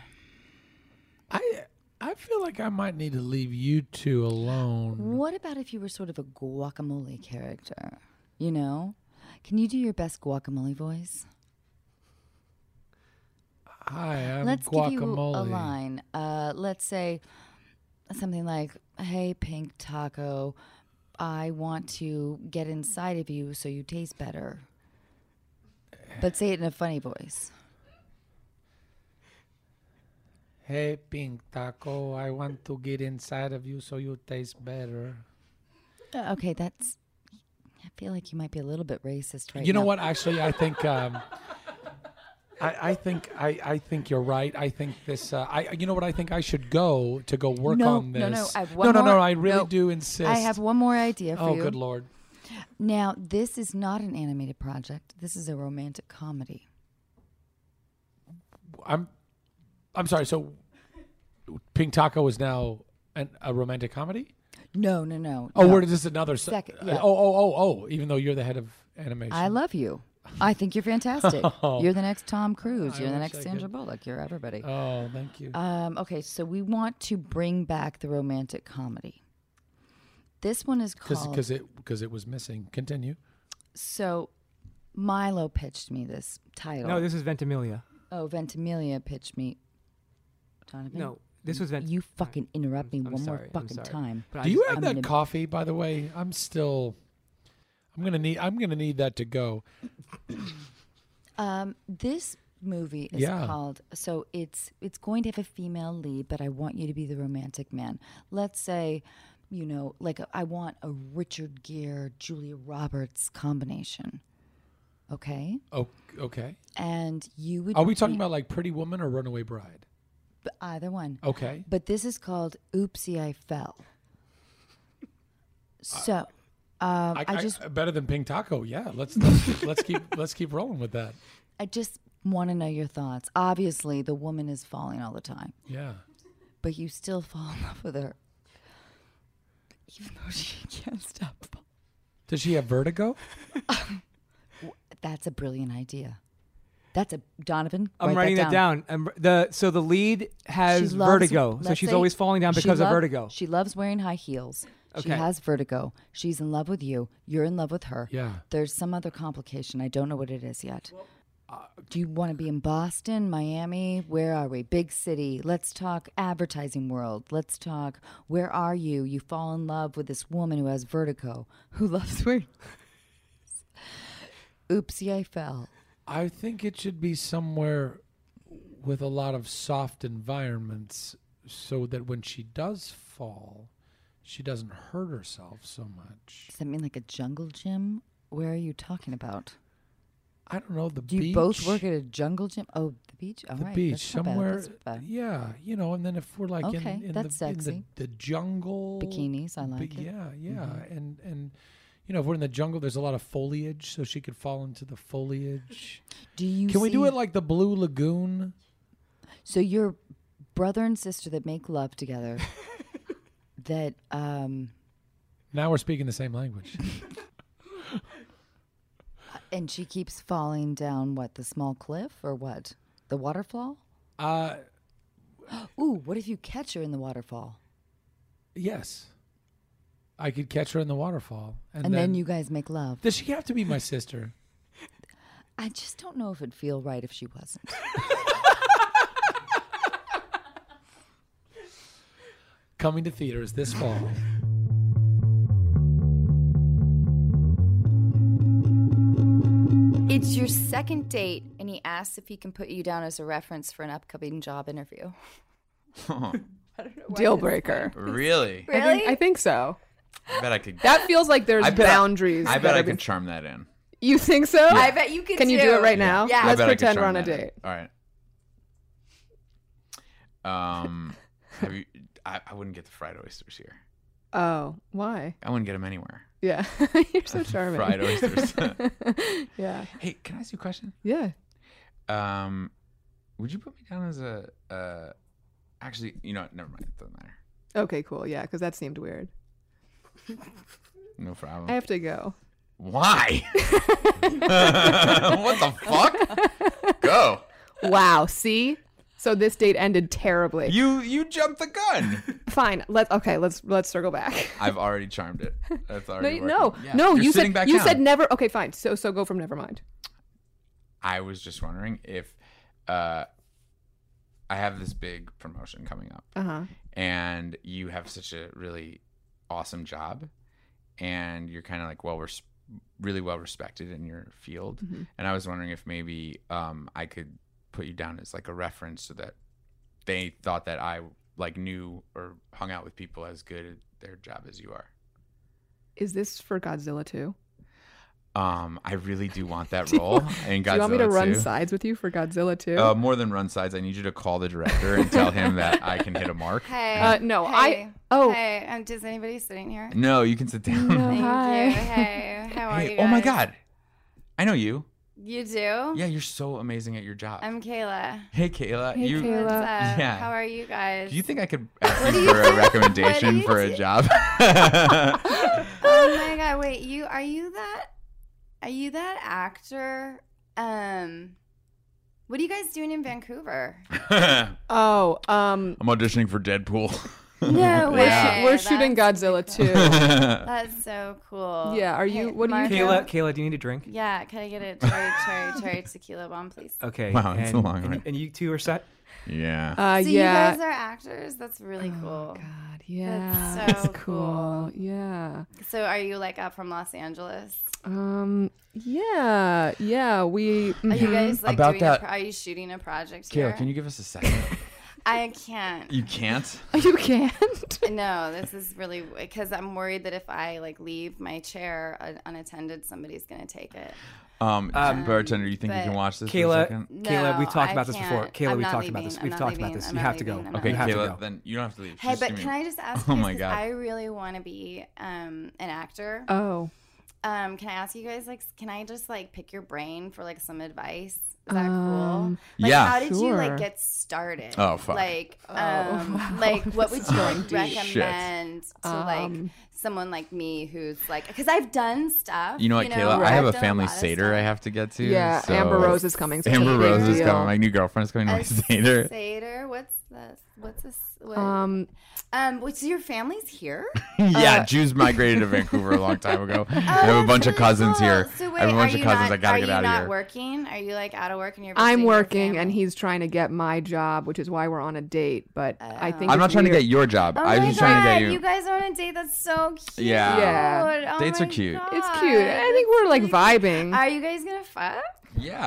I I feel like I might need to leave you two alone. What about if you were sort of a guacamole character? You know? Can you do your best guacamole voice? Hi, I'm Let's guacamole. give you a line. Uh, let's say something like, "Hey, Pink Taco, I want to get inside of you so you taste better." But say it in a funny voice. Hey, Pink Taco, I want to get inside of you so you taste better. Uh, okay, that's. I feel like you might be a little bit racist right you know now. what? Actually, I think. Um, I, I think I, I think you're right. I think this. Uh, I you know what? I think I should go to go work No, on this. no, no, I have no, one no, no. more- I really no. do insist. I have one more idea for Oh, you. good lord! Now, this is not an animated project. This is a romantic comedy. I'm. I'm sorry. So, Pink Taco is now an, a romantic comedy. No, no, no. Oh, no. where is this another se- Second, uh, yeah. Oh, oh, oh, oh! Even though you're the head of animation, I love you. I think you're fantastic. Oh. You're the next Tom Cruise. I You're the wish next I Sandra could- Bullock. You're everybody. Oh, thank you. Um, okay, so we want to bring back the romantic comedy. This one is Because called. because it because it was missing. Continue. So, Milo pitched me this title. No, this is Ventimiglia. Oh, Ventimiglia pitched me. Donovan? No, this was Vent. You fucking interrupt me I'm one sorry, more I'm fucking sorry. time. But I Do just- you have I'm that gonna- coffee, by the way? I'm still. I'm gonna need. I'm gonna need that to go. Um, this movie is Yeah. called. So it's it's going to have a female lead, but I want you to be the romantic man. Let's say, you know, like a, I want a Richard Gere, Julia Roberts combination. Okay, Oh, okay. and you would. Are we talking be- about like Pretty Woman or Runaway Bride? b- either one? Okay. But this is called "Oopsie, I Fell." So, um, I, just better than Pink Taco. Yeah. Let's let's, let's keep let's keep rolling with that. I just want to know your thoughts. Obviously, the woman is falling all the time, Yeah. but you still fall in love with her, even though she can't stop falling. Does she have vertigo? That's a brilliant idea. That's a Donovan. I'm write writing that that down. I'm, the so the lead has She loves- vertigo, so let's she's say always falling down she because of love- vertigo. She loves wearing high heels. She Okay. has vertigo. She's in love with you. You're in love with her. Yeah. There's some other complication. I don't know what it is yet. Do you want to be in Boston, Miami? Where are we? Big city. Let's talk advertising world. Let's talk, where are you? You fall in love with this woman who has vertigo, who loves wearing. Oopsie, I fell. I think it should be somewhere with a lot of soft environments, so that when she does fall, she doesn't hurt herself so much. Does that mean like a jungle gym? Where are you talking about? I don't know, the Do beach. you both work at a jungle gym? Oh, the beach. All the right, beach that's not bad, somewhere. that's not bad. Yeah, you know, and then if we're like Okay, in, in, that's the, in the sexy. the jungle, Bikinis, I But like it. yeah, yeah, Mhm. and and you know, if we're in the jungle, there's a lot of foliage, so she could fall into the foliage. Do you? Can we do see- it like the Blue Lagoon? So your brother and sister that make love together. that um, Now we're speaking the same language. and she keeps falling down. What, the small cliff or what? The waterfall? Uh, Ooh, what if you catch her in the waterfall? yes, I could catch her in the waterfall, and, And, then, you guys make love. Does she have to be my sister? I just don't know if it'd feel right if she wasn't. Coming to theaters this fall. It's your second date, and he asks if he can put you down as a reference for an upcoming job interview. Deal breaker. Really? I think, I think so. I bet I could. That feels like there's I bet I- boundaries. I that bet are I being- can charm that in. You think so? Yeah. I bet you could. Can you do it right now? Yeah. I Let's bet I could pretend we're charm on a that in. date. All right. Um, have you? I, I wouldn't get the fried oysters here. Oh, why? I wouldn't get them anywhere. Yeah, you're so charming. Fried oysters. Yeah. Hey, can I ask you a question? Yeah. Um, would you put me down as a? Uh, actually, you know, what? Never mind. It doesn't matter. Okay, cool. Yeah, because that seemed weird. No problem. I have to go. Why? What the fuck? Go. Wow. See? So this date ended terribly. You you jumped the gun. Fine. Let's okay. Let's let's circle back. I've already charmed it. That's No, already you- no, working. Yeah. no. You're You sitting said back you down. said never. Okay, fine. So so go from never mind. I was just wondering if uh, I have this big promotion coming up, Uh huh. and you have such a really awesome job, and you're kind of like well, res- really well respected in your field. Mhm. And I was wondering if maybe um, I could put you down as like a reference so that they thought that I like knew or hung out with people as good at their job as you are. Is this for Godzilla too? Um, I really do want that Do you role want- in Godzilla Do you want me to run two. sides with you for Godzilla too? Uh, more than run sides, I need you to call the director and tell him that I can hit a mark. Hey. Uh, no, hey, I- oh. Hey, um, does anybody sitting here? No, you can sit down. No. Thank Hi. you. Hey, how are Hey, you? oh my guys? God, I know you. You do? Yeah, you're so amazing at your job. I'm Kayla. hey, Kayla. Hey, you Kayla. What's up? Yeah. How are you guys? do you think I could ask What do you you for a do? What recommendation do you for a do? job? Oh my god! Wait, you are you that? Are you that actor? Um, what are you guys doing in Vancouver? I'm Oh, um, auditioning for Deadpool. No we're, way. shoo- we're shooting That's Godzilla cool. too. That's so cool. Yeah, are you- Hey, what do you- Marco? Kayla, Kayla, do you need a drink? Yeah, can I get a cherry, cherry, cherry tequila bomb, please? Okay. Wow, it's and, a long and, one. and you two are set? yeah. Uh, so yeah. you guys are actors. That's really cool. Oh God, yeah, That's so cool. cool. Yeah. So are you like up from Los Angeles? Um. Yeah. Yeah. We. Are you mhm. guys like About doing? that- A, pro- are you shooting a project here? Kayla, can you give us a second? I can't. You can't. You can't. No, this is really because I'm worried that if I like leave my chair un- unattended, somebody's gonna take it. Um, Um, bartender, you think you but- can watch this for a Kayla, second? Kayla, we've No, talked I about this before. can't. Kayla, I'm we've not talked about leaving. this. I'm We've not talked about leaving. this. I'm You not have to go. leaving. I'm not Okay, You have to Kayla, go. then you don't have to leave. Hey, Just but give me- can I just ask? Oh you my guys, God. I really want to be um, an actor. Oh. Um, can I ask you guys, like, can I just like pick your brain for like some advice? Is that Um, cool? Like, Yeah. how did you Sure. like get started? Oh, fuck. Like, Oh, um, wow. like what would you like Deep. recommend to like Um, someone like me who's like, because I've done stuff. You know what, Kayla? I have I've a done family lot of Seder stuff. I have to get to. Yeah. so- Amber Rose is coming. So it's a Amber big Rose is deal. coming. My new girlfriend is coming to my A Seder. Seder? What's this? What's this? What? Um. um, wait, so your family's here? yeah, Uh, Jews migrated to Vancouver a long time ago. I Oh, have a that's bunch of really cousins cool. here. So I wait, have a bunch are of you cousins. not, I gotta are get you out of not here. working? Are you like out of work and you're I'm visiting your working, and family? he's trying to get my job, which is why we're on a date. But I think I'm not it's trying to weird. get your job. Oh I was my just God, trying to get you. you guys are on a date. That's so cute. Yeah. Yeah. Oh Dates my are cute. It's cute. I think God, we're like that's really cute. vibing. Are you guys gonna fuck? Yeah.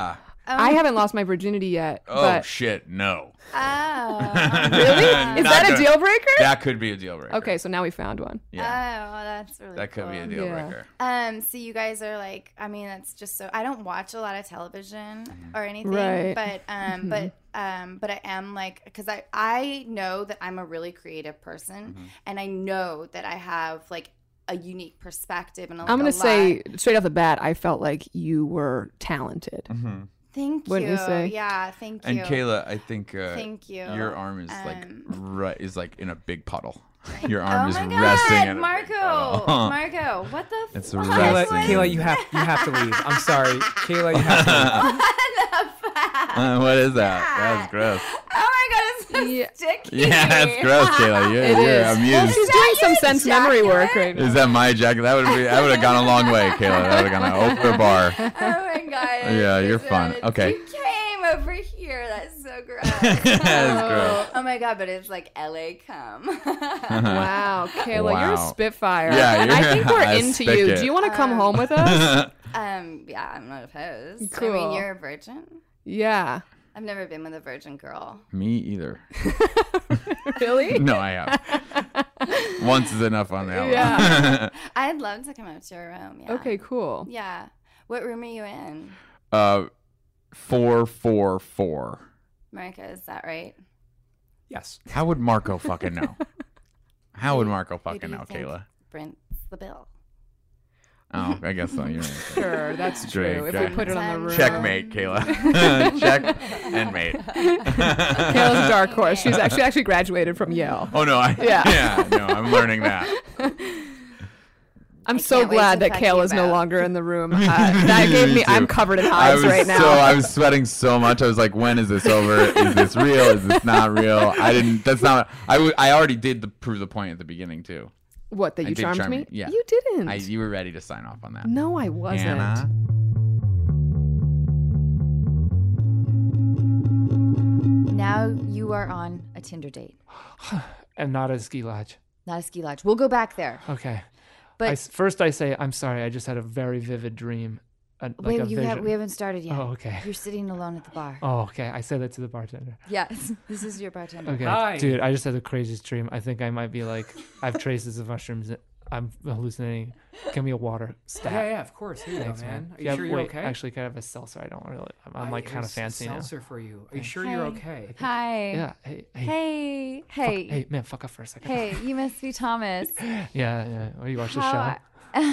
I haven't lost my virginity yet. Oh but shit, no. Oh. really? Is Not that a good. deal breaker? That could be a deal breaker. Okay, so now we found one. Yeah. Oh, well, that's really That could cool. be a deal Yeah. breaker. Um, so you guys are like, I mean, that's just so. I don't watch a lot of television or anything, Right. but um, but um, but I am like, because I I know that I'm a really creative person, and I know that I have like a unique perspective and a, I'm going gonna say straight off the bat, I felt like you were talented. Mm-hmm. Thank Wouldn't you. you say? Yeah, thank And you. Kayla, I think uh, Thank you. your arm is like Um, right is like in a big puddle. Your arm oh is my God, resting in a big Marco, puddle. Marco, what the? It's fuck? Kayla, resting. Kayla, you have you have to leave. I'm sorry, Kayla, you have to leave. Uh, what is that? That's gross. Oh my God, it's so Yeah. sticky. Yeah, that's gross, Kayla. You're, It you're is. Well, amused. she's doing some sense memory work right now. Is that my jacket? That would be. That would have gone a long way, Kayla. That would have gone to open the bar. Oh my God. Yeah, you're It's, fun. uh, Okay. You came over here. That's so gross. That's gross. Oh my God, but it's like L A come. Wow, Kayla, you're a Wow. spitfire. Yeah, and I you're think we're a into you. spigot. Do you want to come home with us? um, yeah, I'm not opposed. I Cool. mean, you're a virgin. Yeah. I've never been with a virgin girl. Me either. Really? No, I have. Once is enough on that Yeah. one. I'd love to come up to your room. Yeah. Okay, cool. Yeah. What room are you in? uh, four, four, four. Marco, is that right? Yes. How would Marco fucking know? How would Marco Who do fucking you know, think Kayla? Prints the bill. Oh, I guess so. You're right. Sure, that's true. Great, If great. we put it on the room. Checkmate, Kayla. Check and mate. Kayla's a dark horse. She's actually actually graduated from Yale. Oh no, I Yeah. yeah, no, I'm learning that. I'm I so can't wait glad to that fuck you Kayla's no both. longer in the room. Uh, that gave me. Me I'm too. covered in I hives was right now. so I was sweating so much. I was like, when is this over? Is this real? Is this not real? I didn't. That's not. I, w- I already did the prove the point at the beginning too. What, that I you did charmed charm me? you, yeah. You didn't. I, you were ready to sign off on that. no, I wasn't. Hannah? Now you are on a Tinder date, And not a ski lodge. not a ski lodge. We'll go back there. Okay. But I s first I say I'm sorry. I just had a very vivid dream. A, like wait, a you vision. have, we haven't started yet. Oh, okay. You're sitting alone at the bar. Oh, okay. I said that to the bartender. Yes, this is your bartender. Okay, Hi. dude, I just had the craziest dream. I think I might be like, I've traces of mushrooms. I'm hallucinating. Give me a water stat. Yeah, yeah, of course. Here you Thanks, go, man. Are you Yeah, sure you're wait, okay? Actually, can I have a seltzer? I don't really. I'm, I'm like Here's kind of fancy now. seltzer for you. Are you Thanks. sure Hi. you're okay? Hi. Yeah. Hey. Hey. Hey. fuck- Hey. hey, man, fuck up for a second. Hey, you must be Thomas. Yeah. Yeah. Oh, you watch the How- show?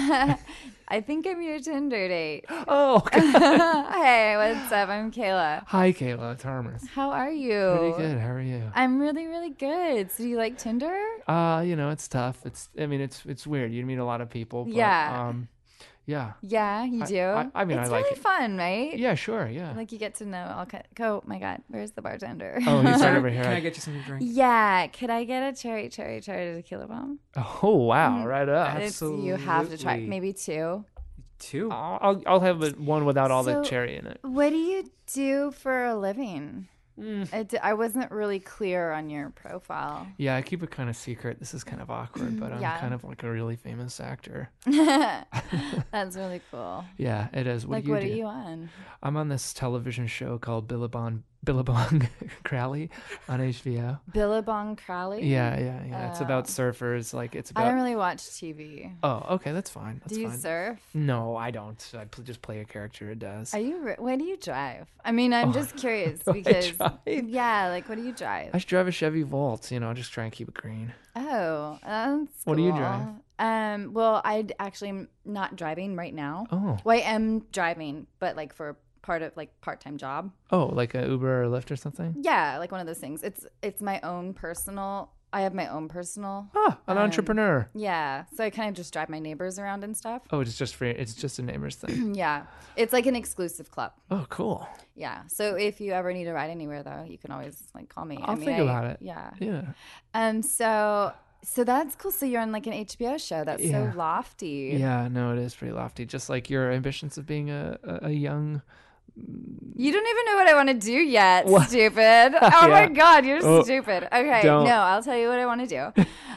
I think I'm your Tinder date. Oh. Okay. Hey, what's up? I'm Kayla. Hi, Kayla. It's Hermes. How are you? Pretty good. How are you? I'm really, really good. So do you like Tinder? Uh, you know, it's tough. It's. I mean, it's it's weird. You meet a lot of people. But, Yeah. Um, yeah. Yeah, you I- do. I- I mean, I it's like really it. fun, right? Yeah. Sure. Yeah. Like you get to know all kind. Oh my God, where's the bartender? Oh, he's right over here. Can I get you something to drink? Yeah, could I get a cherry, cherry, cherry tequila bomb? Oh wow! Right up. It's, you have to try. Absolutely. Maybe two. Two. I'll I'll, I'll have it- one without all the So- cherry in it. What do you do for a living? Mm. I, d- I wasn't really clear on your profile. Yeah, I keep it kind of secret. This is kind of awkward, but I'm Yeah. kind of like a really famous actor. That's really cool. Yeah, it is. What like, do you what do? are you on? I'm on this television show called Billabong Billabong Crowley on H B O. Billabong Crowley? Yeah, yeah, yeah. It's about Oh. surfers. Like it's I about. don't really watch T V. Oh, okay, that's fine. That's do you fine. surf? No, I don't. I pl- just play a character. It does. Are you? Re- what do you drive? I mean, I'm Oh, just curious what do I because drive? yeah, like what do you drive? I should drive a Chevy Volt. You know, just try and keep it green. Oh, that's What do you cool. drive? Um, well, I actually am not driving right now. Oh. Well, I am driving, but like for part of like part-time job. Oh, like a Uber or Lyft or something. Yeah, like one of those things. It's it's my own personal. I have my own personal. Ah, an um, entrepreneur. Yeah, so I kind of just drive my neighbors around and stuff. Oh, it's just free. It's just a neighbor's thing. Yeah, it's like an exclusive club. Oh, cool. Yeah, so if you ever need a ride anywhere, though, you can always like call me. I I'll mean, think I- about it. Yeah. Yeah. Um. So so that's cool. So you're on like an H B O show. That's Yeah. so lofty. Yeah, no, it is pretty lofty. Just like your ambitions of being a, a, a young. You don't even know what I want to do yet, What? stupid. Oh my Yeah. God, you're Oh, stupid. Okay, don't. no, I'll tell you what I want to do.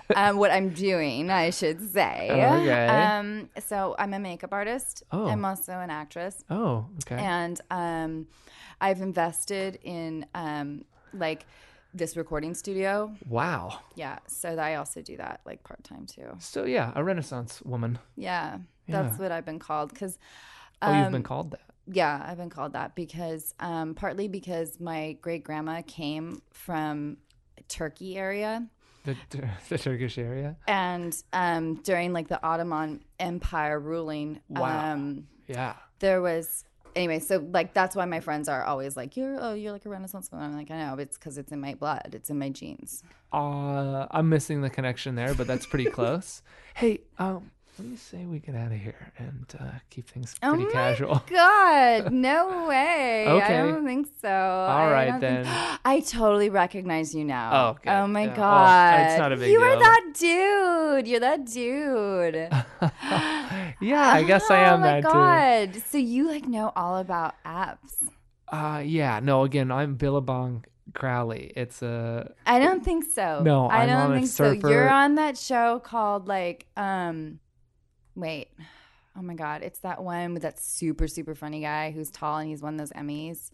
um, what I'm doing, I should say. Okay. Um, so I'm a makeup artist. Oh. I'm also an actress. Oh, okay. And um, I've invested in um, like this recording studio. Wow. Yeah. So I also do that like part time too. So yeah, a Renaissance woman. Yeah. That's Yeah. what I've been called. Cause, Oh, you've um, been called that. Yeah, I've been called that because um, partly because my great grandma came from Turkey area. The, the Turkish area. And um, during like the Ottoman Empire ruling, Wow. um, Yeah. there was anyway. So like that's why my friends are always like, "You're oh, you're like a Renaissance woman." I'm like, I know, but it's because it's in my blood. It's in my genes. Uh, I'm missing the connection there, but that's pretty close. Hey, um, let me say we get out of here and uh, keep things pretty oh casual. My God, no way. Okay. I don't think so. All I right, don't think- then. I totally recognize you now. Oh, good. Oh my Yeah. Oh, God. it's not a big you are deal. that dude. You're that dude. Yeah, I guess I am oh my that God. So you like know all about apps. too. Uh, yeah. No, again, I'm Billabong Crowley. It's a. I don't think so. No, I I'm don't on a think surfer. so. You're on that show called like um wait. Oh my God. It's that one with that super, super funny guy who's tall and he's won those Emmys.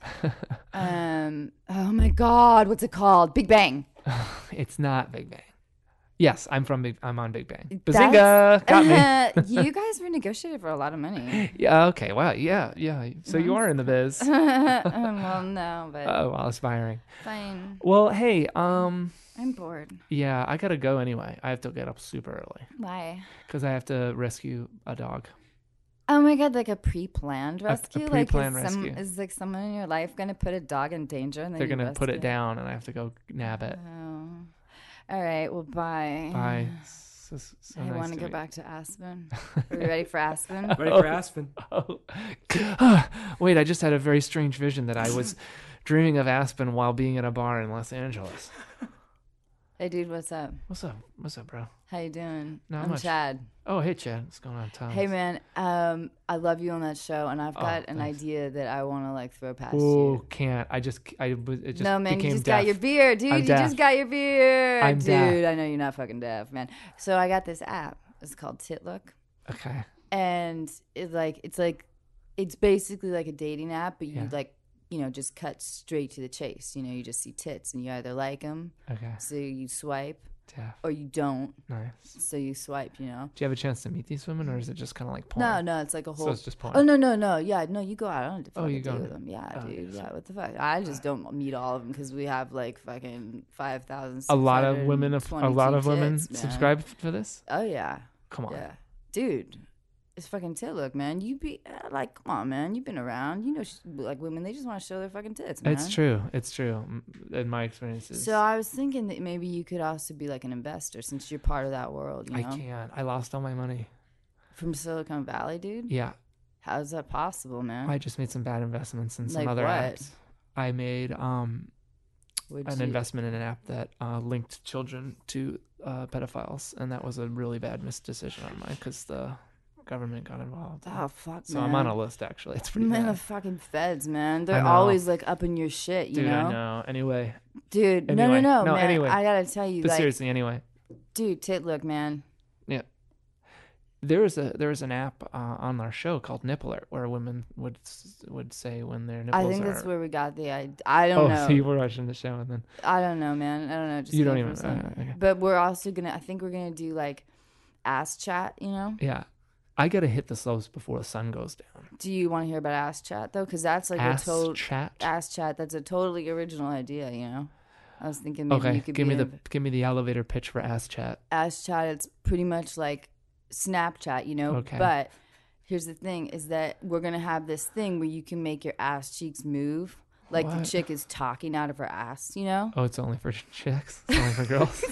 um oh my God, what's it called? Big Bang. It's not Big Bang. Yes, I'm from Big. I'm on Big Bang. That's- Bazinga! Got me. You guys were negotiated for a lot of money. Yeah. Okay. Wow. Yeah. Yeah. So you are in the biz. Um, well, no, but Oh, well, aspiring. fine. Well, hey. Um. I'm bored. Yeah, I gotta go anyway. I have to get up super early Why? because I have to rescue a dog. Oh my God, like a pre-planned a rescue? pre-planned like is, some, rescue. is like someone in your life going to put a dog in danger and then They're you gonna put it rescue down, and I have to go nab it. Oh. All right, well, bye. Bye. So, so I nice want to go meet- back to Aspen. Are we ready for Aspen? Ready for Aspen? Oh. Wait, I just had a very strange vision that I was dreaming of Aspen while being at a bar in Los Angeles. Hey, dude, what's up? What's up? What's up, bro? How you doing? Not I'm much. Chad. Oh, hey, Chad. What's going on, Tom? Hey, man. Um, I love you on that show, and I've Oh, got an thanks. idea that I want to like throw past Oh, you. can't. I just, I was, it just No, man, became you just deaf. got your beard, dude. I'm you deaf. just got your beard, I'm dude. deaf. I know you're not fucking deaf, man. So I got this app. It's called Titlook. Okay. And it's like it's like it's basically like a dating app, but you Yeah. like you know just cut straight to the chase. You know, you just see tits, and you either like them, Okay. so you swipe, Deaf. or you don't, Nice. so you swipe. You know. Do you have a chance to meet these women, or is it just kind of like porn? No, no, it's like a whole. So it's just porn. Oh no, no, no. Yeah, no, you go out. I don't Oh, fucking you go- date with them. Yeah, oh, dude. yes. Yeah, what the fuck? I just don't meet all of them because we have like fucking five thousand. A lot of women, of, a lot of women subscribe for this. Oh yeah. Come on. Yeah, dude. It's fucking Titlook, man. You be uh, like, come on, man. You've been around. You know, sh- like women, they just want to show their fucking tits, man. It's true. It's true. M- In my experiences. So I was thinking that maybe you could also be like an investor since you're part of that world. You I know? can't. I lost all my money. From Silicon Valley, dude. Yeah. How's that possible, man? I just made some bad investments in some Like other what? apps. I made um Would an you- investment in an app that uh, linked children to uh, pedophiles, and that was a really bad misdecision on mine because the government got involved. Oh fuck, So man. I'm on a list actually. It's pretty Man, bad. the fucking feds, man. I They're know. always like up in your shit, you Dude, know? I know. Anyway. Dude, no, Anyway. no, no, No, man. anyway. I gotta tell you, But like, seriously, anyway. dude, Titlook, man. Yeah. There is a there is an app uh, on our show called Nipple Alert where women would s- would say when their nipples I think are. that's where we got the idea. I don't oh, know. so you were watching the show and then. I don't know, man. I don't know. It Just You don't came even- from some- uh, okay. But we're also gonna. I think we're gonna do like ass chat. You know? Yeah, I gotta hit the slopes before the sun goes down. Do you want to hear about ass chat though? Because that's like Ass a total chat? Ass chat. That's a totally original idea. You know? I was thinking maybe Okay, you could give be me an the give me the elevator pitch for ass chat. ass chat. It's pretty much like Snapchat. You know? Okay. But here's the thing: is that we're gonna have this thing where you can make your ass cheeks move. Like the What? chick is talking out of her ass, you know? Oh, it's only for chicks. It's only for girls.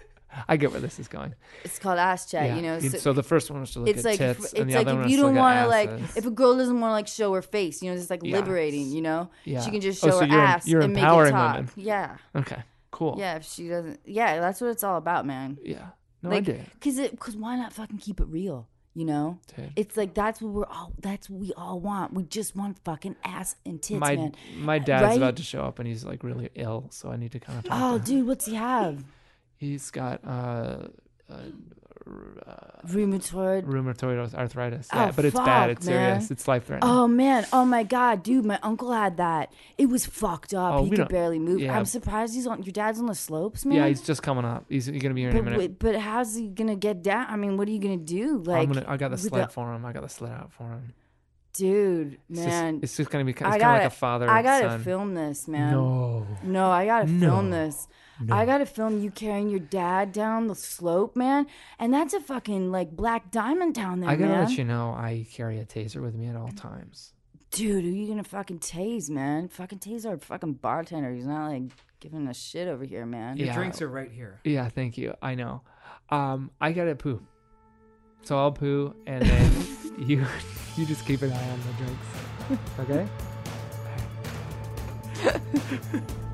I get where this is going. It's called ass chat, Yeah, you know. you- so the first one was to look it's at like tits, if, and it's the like other one if was you to don't look at want to like, asses. if a girl doesn't want to like show her face, you know, it's like Yes. liberating, you know. Yeah. She can just Oh, show so her you're- ass you're and make empowering it talk. women. Yeah. Okay, cool. Yeah, if she doesn't, yeah, that's what it's all about, man. Yeah. No, like, I dig. Cause it, cause why not fucking keep it real? You know, Dude. it's like that's what we're all. That's what we all want. We just want fucking ass and tits, my man. my dad's Right? about to show up and he's like really ill, so I need to kind of talk. Oh, to him. dude, what's he have? He's got uh uh, Rheumatoid. rheumatoid arthritis. Oh, Yeah, but it's fuck, bad. It's man. serious. It's life threatening. Oh man, oh my god, dude, my uncle had that. It was fucked up. Oh, he we could don't- barely move. yeah. I'm surprised he's on. Your dad's on the slopes, man. Yeah, he's just coming up. He's, he's gonna be here in a But, minute. wait, but how's he gonna get down? I mean, what are you gonna do? Like, I'm gonna, I got the with sled for him. I got the sled out for him. dude, It's man. just, it's just gonna be. It's I kind of gotta, like a father. I gotta son. film this, man. No. No, I gotta No. film this. No. I gotta film you carrying your dad down the slope, man. And that's a fucking like black diamond down there, I gotta man. let you know, I carry a taser with me at all times. Dude, who you gonna fucking tase, man? Fucking tase our fucking bartender. He's not like giving a shit over here, man. Your drinks are right here. Yeah, thank you. I know. Um, I gotta poo, so I'll poo, and then you you just keep an eye on the drinks. Okay.